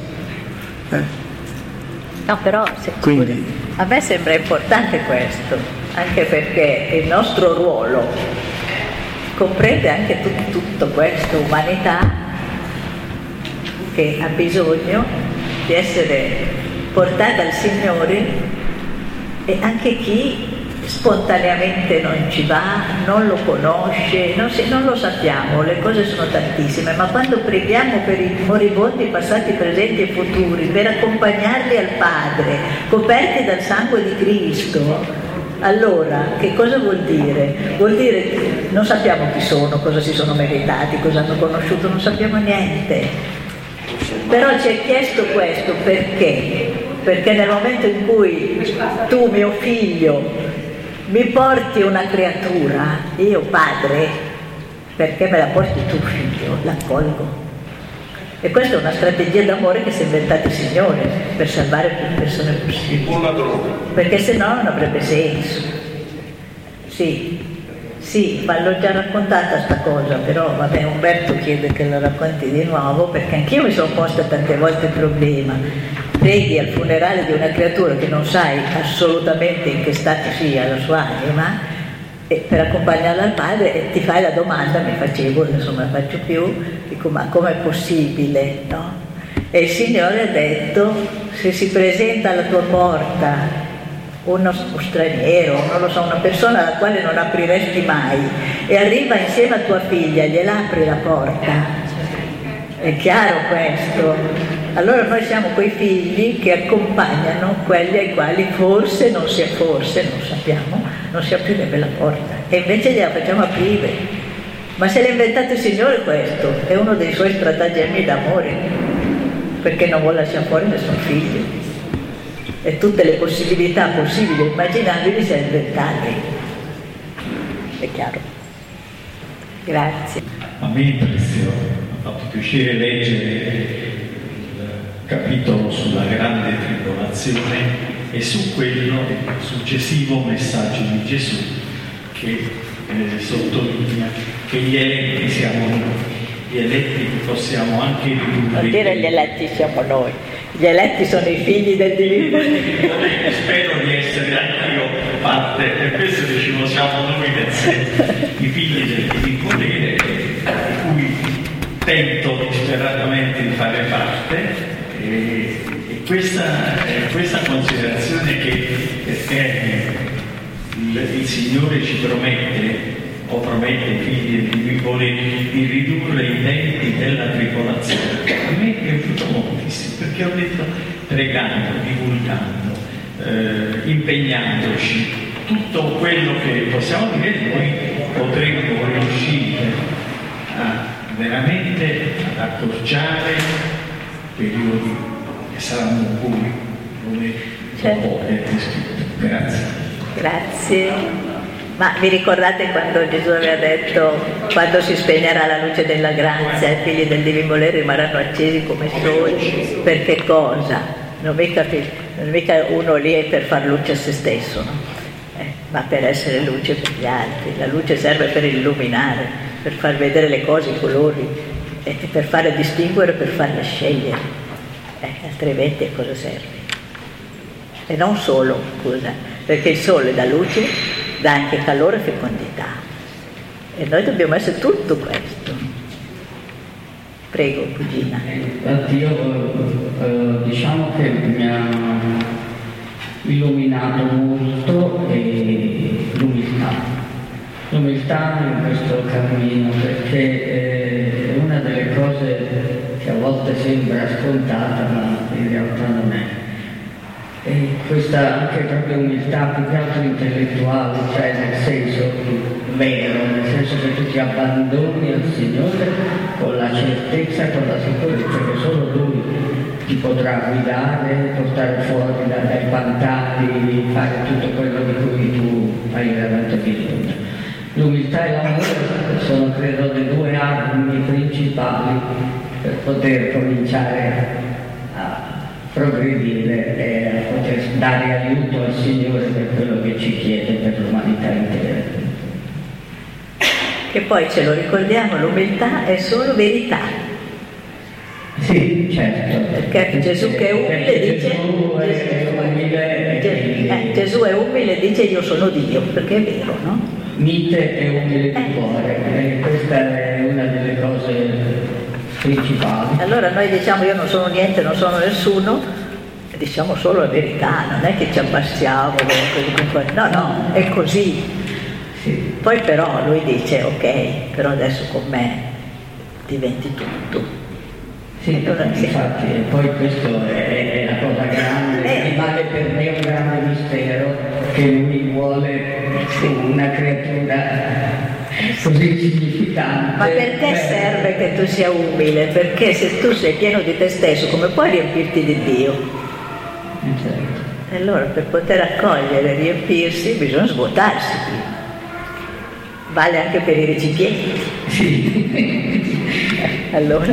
No, però quindi, a me sembra importante questo, anche perché il nostro ruolo comprende anche tutto questo, umanità che ha bisogno di essere portata al Signore, e anche chi spontaneamente non ci va, non lo conosce, non lo sappiamo, le cose sono tantissime, ma quando preghiamo per i moribondi passati, presenti e futuri, per accompagnarli al Padre, coperti dal sangue di Cristo, allora che cosa vuol dire? Vuol dire che non sappiamo chi sono, cosa si sono meritati, cosa hanno conosciuto, non sappiamo niente. Però ci è chiesto questo perché? Perché nel momento in cui tu, mio figlio, mi porti una creatura, io padre, perché me la porti tu figlio, l'accolgo. E questa è una strategia d'amore che si è inventato il Signore per salvare più persone possibili. Perché se no non avrebbe senso. Sì, ma l'ho già raccontata sta cosa, però vabbè, Umberto chiede che lo racconti di nuovo, perché anch'io mi sono posta tante volte il problema. Preghi al funerale di una creatura che non sai assolutamente in che stato sia la sua anima, e per accompagnarla al Padre, e ti fai la domanda, mi facevo, adesso non la faccio più, dico ma com'è possibile, no? E il Signore ha detto: se si presenta alla tua porta uno straniero, non lo so, una persona alla quale non apriresti mai, e arriva insieme a tua figlia, gliela apri la porta. È chiaro questo? Allora noi siamo quei figli che accompagnano quelli ai quali forse non sappiamo, non si aprirebbe la porta, e invece gliela facciamo aprire. Ma se l'ha inventato il Signore questo, è uno dei suoi stratagemmi d'amore, perché non vuole lasciare fuori nessun figlio. E tutte le possibilità possibili e immaginabili si sono inventate. È chiaro. Grazie. A me impressiona. Ha fatto piacere leggere il capitolo sulla grande tribolazione e su quello successivo messaggio di Gesù che sottolinea che gli eletti siamo noi, gli eletti possiamo anche ridurre. Non dire gli eletti siamo noi, gli eletti sono i figli del Divino. Spero di essere anch'io parte, per questo dicevo siamo noi nel senso, i figli del Divino Volere, di cui tento disperatamente di fare parte, e questa considerazione che il Signore ci promette, o promette ai figli del Divino Volere, di ridurre i tempi della tribolazione. A me è piaciuto moltissimo, perché ho detto, pregando, divulgando, impegnandoci, tutto quello che possiamo dire, noi potremmo riuscire a veramente ad accorciare periodi che saranno bui, come è descritto. Grazie. Ma vi ricordate quando Gesù aveva detto: quando si spegnerà la luce della grazia, i figli del Divino Volere rimarranno accesi come soli? Per che cosa? Non mica uno lì è per far luce a se stesso, no? Ma per essere luce per gli altri. La luce serve per illuminare, per far vedere le cose, i colori, e per farle distinguere, per farle scegliere. Altrimenti a cosa serve? E non solo, scusa, perché il sole dà luce, dà anche calore e fecondità, e noi dobbiamo essere tutto questo. Prego, cugina. Io diciamo che mi ha illuminato molto l'umiltà in questo cammino, perché è una delle cose che a volte sembra scontata, ma in realtà non è. E questa anche proprio umiltà, più che altro intellettuale, cioè nel senso vero, nel senso che tu ti abbandoni al Signore con la certezza, con la sicurezza che solo Lui ti potrà guidare, portare fuori dai pantani, fare tutto quello di cui tu hai veramente bisogno. L'umiltà e l'amore sono, credo, le due armi principali per poter cominciare a progredire e a poter dare aiuto al Signore per quello che ci chiede per l'umanità intera. Che poi ce lo ricordiamo, l'umiltà è solo verità. Sì, certo. Perché Gesù che è umile dice Gesù è umile e dice io sono Dio, perché è vero, no? Mite e umile di cuore, e questa è una delle cose principali. Allora noi diciamo io non sono niente, non sono nessuno, diciamo solo la verità, non è che ci abbassiamo, no, è così. Poi però lui dice ok, però adesso con me diventi tutto. Sì, infatti, poi questo è la cosa grande, rimane per me un grande mistero, che lui vuole una creatura così significante. Ma perché serve che tu sia umile? Perché se tu sei pieno di te stesso, come puoi riempirti di Dio? Certo. E allora per poter accogliere e riempirsi bisogna svuotarsi. Vale anche per i recipienti. Sì. Allora.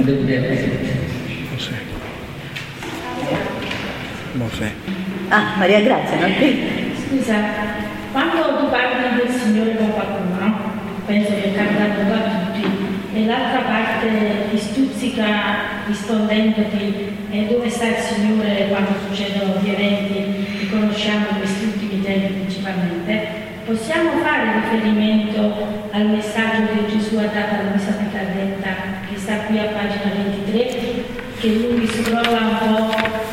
Ah, Maria Grazia, non ti? Scusa, quando tu parli del Signore con qualcuno, penso che è capitato a tutti, e l'altra parte ti stuzzica rispondendoti dove sta il Signore quando succedono gli eventi che conosciamo in questi ultimi tempi principalmente, possiamo fare riferimento al messaggio che Gesù ha dato a Luisa Picardetta, che sta qui a pagina 23, che lui si trova un po'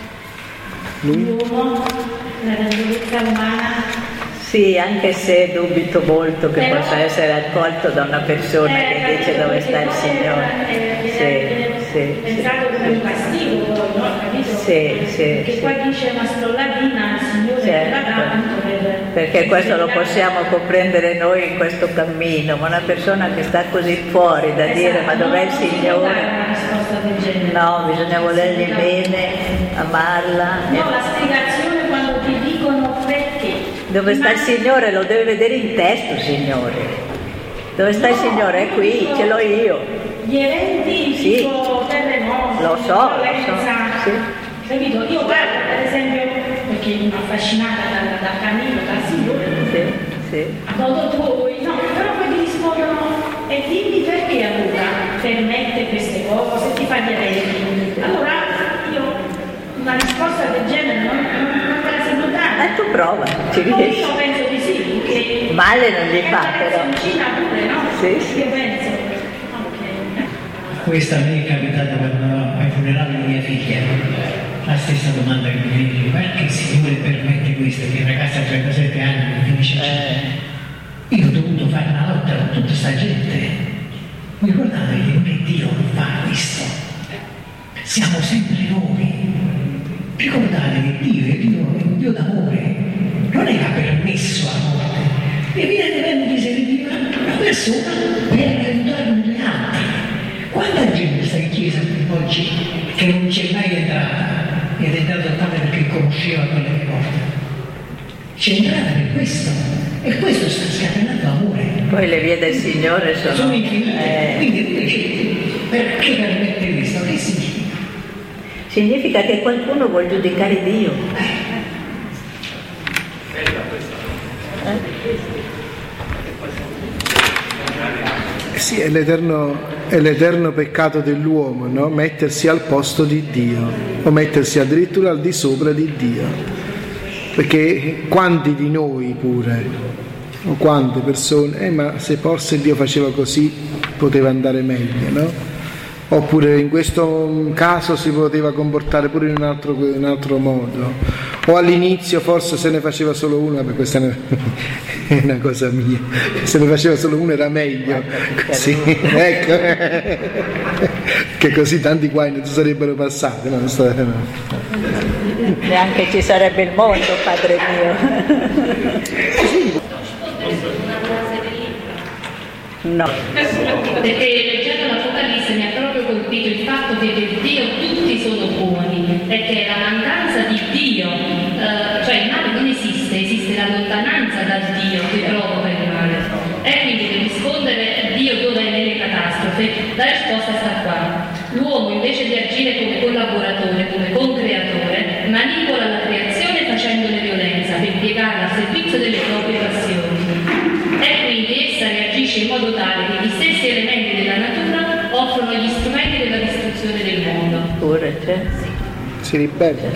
l'uomo, la debolezza umana. Sì, anche se dubito molto che possa essere accolto da una persona che dice dove sta il Signore. Pensato come un castigo, no? Capito? Che qua dice ma stolladina, il Signore la dà perché questo lo possiamo comprendere noi in questo cammino, ma una persona che sta così fuori da dire ma dov'è il Signore? No, bisogna volergli bene, amarla. No, la spiegazione quando ti dicono perché. Dove sta il Signore lo deve vedere in testo, Signore. Dove sta il Signore? È qui, ce l'ho io. Gli eventi tipo terremoti, lo so. Sì. Capito? Io guardo per esempio, perché mi affascinata dal cammino, dal Signore. No, però poi ti rispondono e dimmi perché allora permette queste cose, ti fa gli eventi. Allora io una risposta del genere non me la sento dare. Tu prova, ci riesci. Io penso di sì, che male non gli fa però. Pure, no? Sì. Io penso. Questa a me è capitata quando ai funerali di mia figlia, la stessa domanda che mi dice, perché il Signore permette questo, che il ragazzo ha 37 anni mi dice io ho dovuto fare una lotta con tutta questa gente. Vi ricordate che Dio non fa questo? Siamo sempre noi. Ricordate che Dio è un Dio d'amore, non è che ha permesso la morte, evidentemente serviva una persona per aiutarne le altre. Quanta gente sta in chiesa oggi che non c'è mai entrata ed è entrata soltanto perché conosceva quelle che porta? C'è entrata per questo e questo sta scatenando amore. Poi le vie del Signore sono infinite. Quindi perché permette questo? Che significa? Significa che qualcuno vuol giudicare Dio. Sì, è l'eterno peccato dell'uomo, no? Mettersi al posto di Dio o mettersi addirittura al di sopra di Dio, perché quanti di noi pure o quante persone ma se forse Dio faceva così poteva andare meglio, no? Oppure in questo caso si poteva comportare pure in un altro modo, o all'inizio forse se ne faceva solo uno, perché questa è una cosa mia, se ne faceva solo uno era meglio, così, ecco, che così tanti guai non si sarebbero passati, no? Neanche ci sarebbe il mondo, Padre mio. No. Perché leggendo l'Apocalisse mi ha proprio colpito il fatto che per Dio tutti sono buoni, perché la mancanza di Dio, cioè il male non esiste la lontananza dal Dio che provoca il male. E quindi per rispondere Dio dove è nelle catastrofe, la risposta sta qua. L'uomo invece di agire come collaboratore, come concreatore, manipola la creazione facendone violenza per piegarla al servizio delle proprie passioni. E quindi essa reagisce in modo tale che gli stessi elementi della natura offrono gli strumenti della distruzione del mondo. Pure, cioè. Si ribella.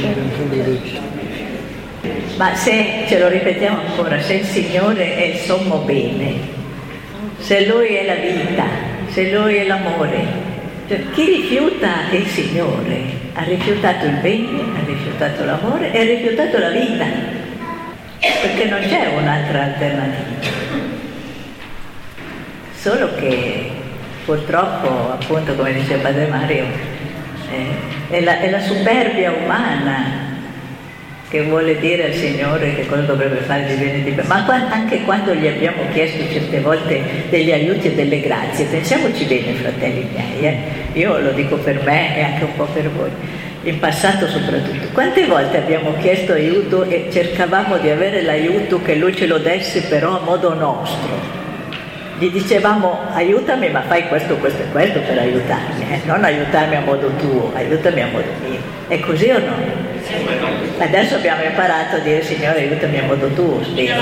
Ma se, ce lo ripetiamo ancora, se il Signore è il sommo bene, se Lui è la vita, se Lui è l'amore, cioè, chi rifiuta il Signore ha rifiutato il bene, ha rifiutato l'amore e ha rifiutato la vita, perché non c'è un'altra alternativa. Solo che purtroppo, appunto, come dice Padre Mario, è la superbia umana che vuole dire al Signore che cosa dovrebbe fare di bene di bene. Ma anche quando gli abbiamo chiesto certe volte degli aiuti e delle grazie, pensiamoci bene, fratelli miei, io lo dico per me e anche un po' per voi, in passato soprattutto. Quante volte abbiamo chiesto aiuto e cercavamo di avere l'aiuto che Lui ce lo desse però a modo nostro? Gli dicevamo: aiutami, ma fai questo, questo e questo per aiutarmi, non aiutarmi a modo tuo, aiutami a modo mio. È così o no? Adesso abbiamo imparato a dire: Signore, aiutami a modo tuo, spero.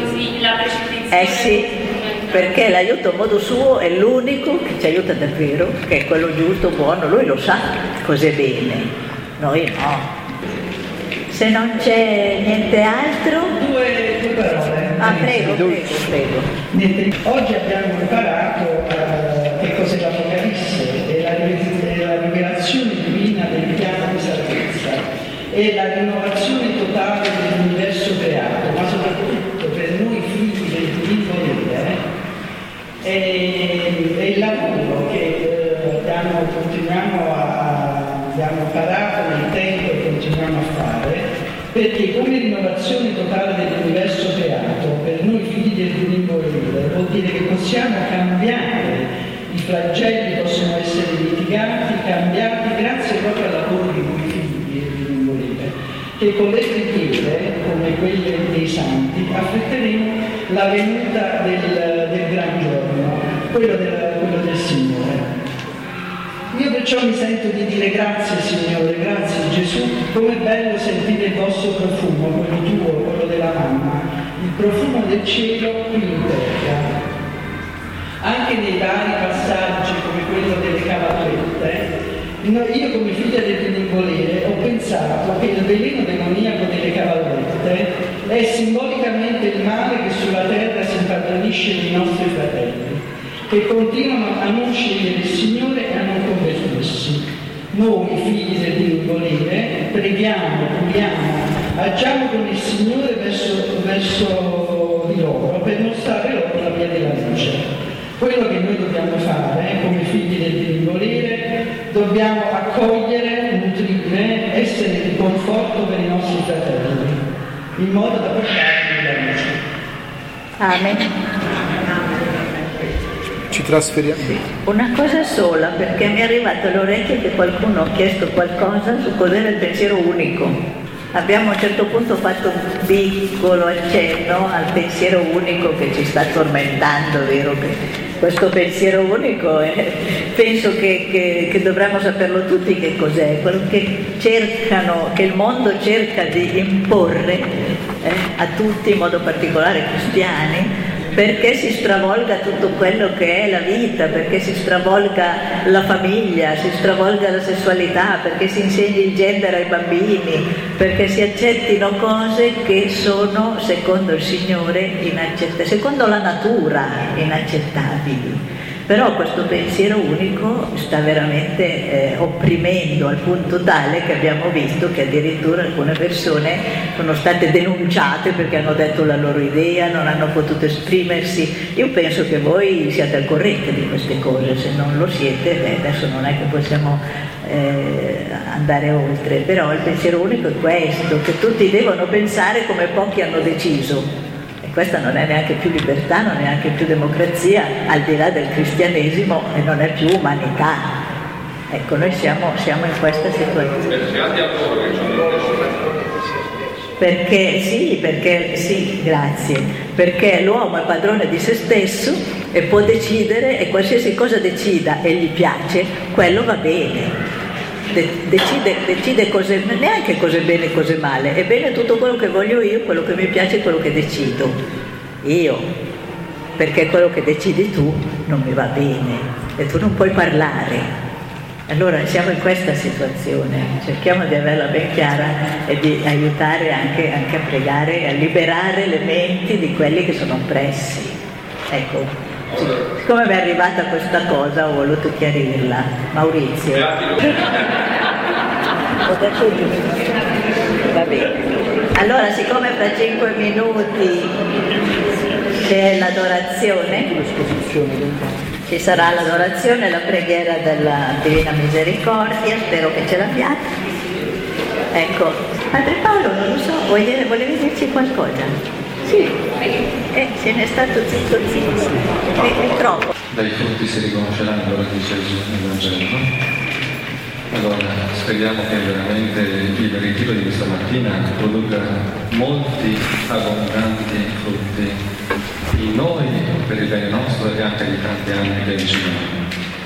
Sì, perché l'aiuto a modo suo è l'unico che ci aiuta davvero, che è quello giusto, buono. Lui lo sa cos'è bene, noi no. Se non c'è niente altro... Due parole. Prego. Oggi abbiamo imparato che cos'è l'Apocalisse, è la rivelazione divina del piano di salvezza, è la rinnovazione totale dell'universo creato, ma soprattutto per noi figli del divino volere, è il lavoro che abbiamo imparato nel tempo e continuiamo a fare, perché come rinnovazione totale dell'universo creato, per noi figli del divino volere, vuol dire che possiamo cambiare, i flagelli possono essere mitigati, cambiati, grazie proprio al lavoro di noi figli del divino volere, che con le preghiere, come quelle dei santi, affretteremo la venuta del gran giorno, quello del Signore. Io perciò mi sento di dire: grazie Signore, grazie Gesù, com'è bello sentire il vostro profumo, quello tuo, quello della mamma, il profumo del cielo qui in terra. Anche nei vari passaggi come quello delle cavallette, io come figlia del volere ho pensato che il veleno demoniaco delle cavallette è simbolicamente il male che sulla terra si impadronisce dei nostri fratelli, che continuano a non scegliere il Signore e a non convertirsi. Noi, figli del volere, preghiamo, curiamo, agiamo con il Signore verso di loro per mostrare loro la via della luce. Quello che noi dobbiamo fare come figli del volere, dobbiamo accogliere, nutrire, essere di conforto per i nostri fratelli, in modo da portarli la luce. Amen. Ci trasferiamo. Sì. Una cosa sola, perché mi è arrivato all'orecchio che qualcuno ha chiesto qualcosa su cos'era il pensiero unico. Abbiamo a un certo punto fatto un piccolo accenno al pensiero unico che ci sta tormentando, vero? Che questo pensiero unico penso che dovremmo saperlo tutti che cos'è, quello che il mondo cerca di imporre a tutti, in modo particolare cristiani, perché si stravolga tutto quello che è la vita, perché si stravolga la famiglia, si stravolga la sessualità, perché si insegni il gender ai bambini, perché si accettino cose che sono, secondo il Signore, inaccettabili, secondo la natura, inaccettabili. Però questo pensiero unico sta veramente opprimendo al punto tale che abbiamo visto che addirittura alcune persone sono state denunciate perché hanno detto la loro idea, non hanno potuto esprimersi. Io penso che voi siate al corrente di queste cose, se non lo siete, adesso non è che possiamo andare oltre, però il pensiero unico è questo, che tutti devono pensare come pochi hanno deciso. Questa non è neanche più libertà, non è neanche più democrazia, al di là del cristianesimo, e non è più umanità. Ecco, noi siamo in questa situazione. Perché l'uomo è padrone di se stesso e può decidere, e qualsiasi cosa decida e gli piace, quello va bene. Decide cose, neanche cose bene e cose male, è bene tutto quello che voglio io, quello che mi piace, quello che decido io, perché quello che decidi tu non mi va bene e tu non puoi parlare. Allora siamo in questa situazione, cerchiamo di averla ben chiara e di aiutare anche a pregare e a liberare le menti di quelli che sono oppressi. Ecco, siccome mi è arrivata questa cosa ho voluto chiarirla. Maurizio. Va bene. Allora, siccome fra 5 minuti c'è l'adorazione, ci sarà l'adorazione e la preghiera della Divina Misericordia, spero che ce l'abbiate. Ecco, Padre Paolo, non lo so, volevi dirci qualcosa? Sì, se n'è stato zitto. È troppo. Dai frutti si riconosceranno, allora dice Gesù nel Vangelo. Allora, speriamo che veramente il ritiro di questa mattina produca molti abbondanti frutti in noi, per il bene nostro e anche di tanti anni che avviciniamo.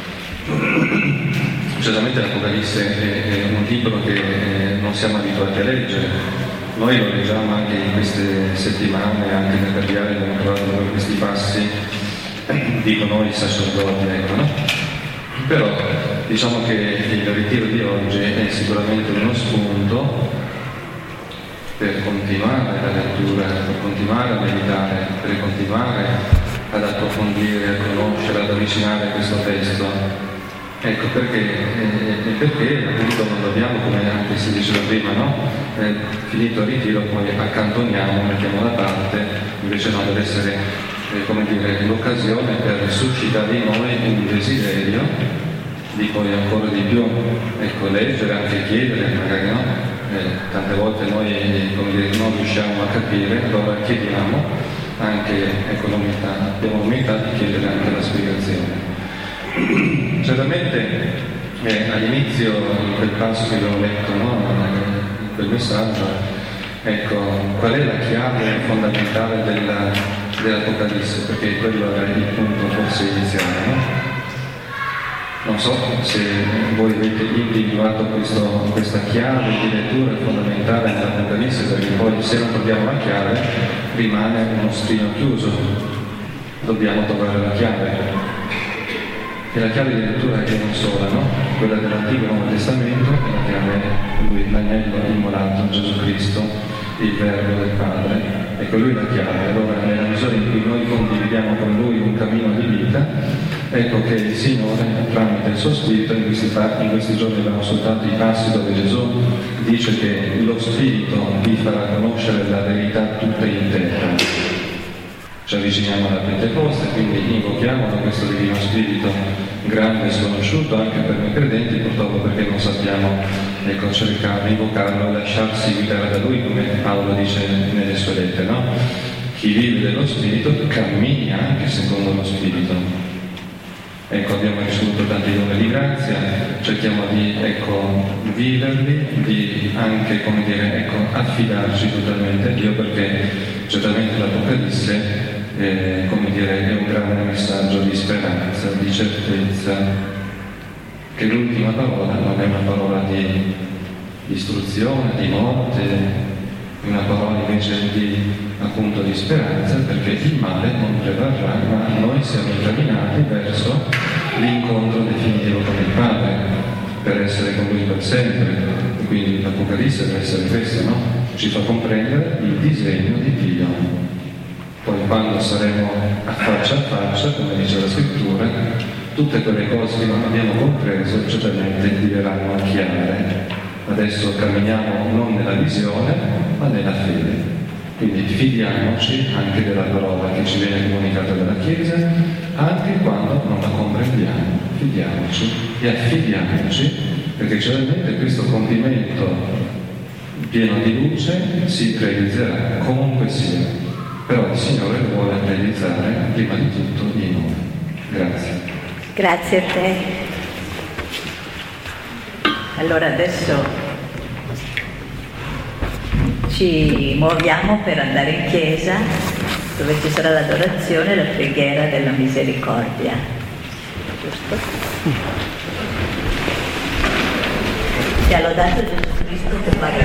Certamente l'Apocalisse è un libro che non siamo abituati a leggere. Noi lo leggiamo anche in queste settimane, anche nel breviario abbiamo trovato questi passi, dicono i sacerdoti, ecco, no? Però diciamo che il ritiro di oggi è sicuramente uno spunto per continuare la lettura, per continuare a meditare, per continuare ad approfondire, a conoscere, ad avvicinare questo testo. Ecco perché appunto non dobbiamo, come anche si diceva prima, no? Finito il ritiro poi accantoniamo, mettiamo da parte, invece no, deve essere come dire, l'occasione per suscitare in noi un desiderio di poi ancora di più, ecco, leggere, anche chiedere, magari no? Tante volte noi come dire, non riusciamo a capire, allora chiediamo anche, ecco, abbiamo l'umiltà di chiedere anche la spiegazione. Certamente all'inizio in quel passo che abbiamo letto, no? In quel messaggio, ecco, qual è la chiave fondamentale dell'Apocalisse, perché quello era il punto forse iniziale, no? Non so se voi avete individuato questa chiave di lettura fondamentale dell'Apocalisse, perché poi se non troviamo la chiave rimane uno scrigno chiuso, dobbiamo trovare la chiave. E la chiave di lettura è una sola, no? Quella dell'Antico e Nuovo Testamento, è la chiave, l'agnello immolato, Gesù Cristo, il Verbo del Padre, ecco lui la chiave. Allora nella misura in cui noi condividiamo con lui un cammino di vita, ecco che il Signore tramite il suo Spirito, in questi giorni abbiamo ascoltato i passi dove Gesù dice che lo Spirito vi farà conoscere la verità tutta intera. Ci avviciniamo alla Pentecoste, quindi invochiamo da questo Divino Spirito grande e sconosciuto anche per noi credenti, purtroppo perché non sappiamo, ecco, cercare di invocarlo e lasciarsi guidare da Lui, come Paolo dice nelle sue lettere, no? Chi vive dello Spirito cammina anche secondo lo Spirito. Ecco, abbiamo ricevuto tanti doni di grazia, cerchiamo di, ecco, viverli, di anche, come dire, ecco, affidarci totalmente a Dio, perché certamente l'Apocalisse come dire, è un grande messaggio di speranza, di certezza, che l'ultima parola non è una parola di istruzione, di morte, è una parola invece appunto di speranza, perché il male non prevarrà, ma noi siamo incamminati verso l'incontro definitivo con il Padre, per essere con Lui per sempre. E quindi l'Apocalisse deve essere questo, no? Ci fa comprendere il disegno di Dio. Poi quando saremo a faccia, come dice la Scrittura, tutte quelle cose che non abbiamo compreso certamente diventeranno chiare. Adesso camminiamo non nella visione, ma nella fede. Quindi fidiamoci anche della parola che ci viene comunicata dalla Chiesa, anche quando non la comprendiamo. Fidiamoci e affidiamoci, perché certamente questo compimento pieno di luce si realizzerà comunque sia. Però il Signore lo vuole realizzare prima di tutto in noi. Grazie. Grazie a te. Allora adesso ci muoviamo per andare in chiesa, dove ci sarà l'adorazione e la preghiera della misericordia. Giusto? Sia lodato Gesù Cristo che parla.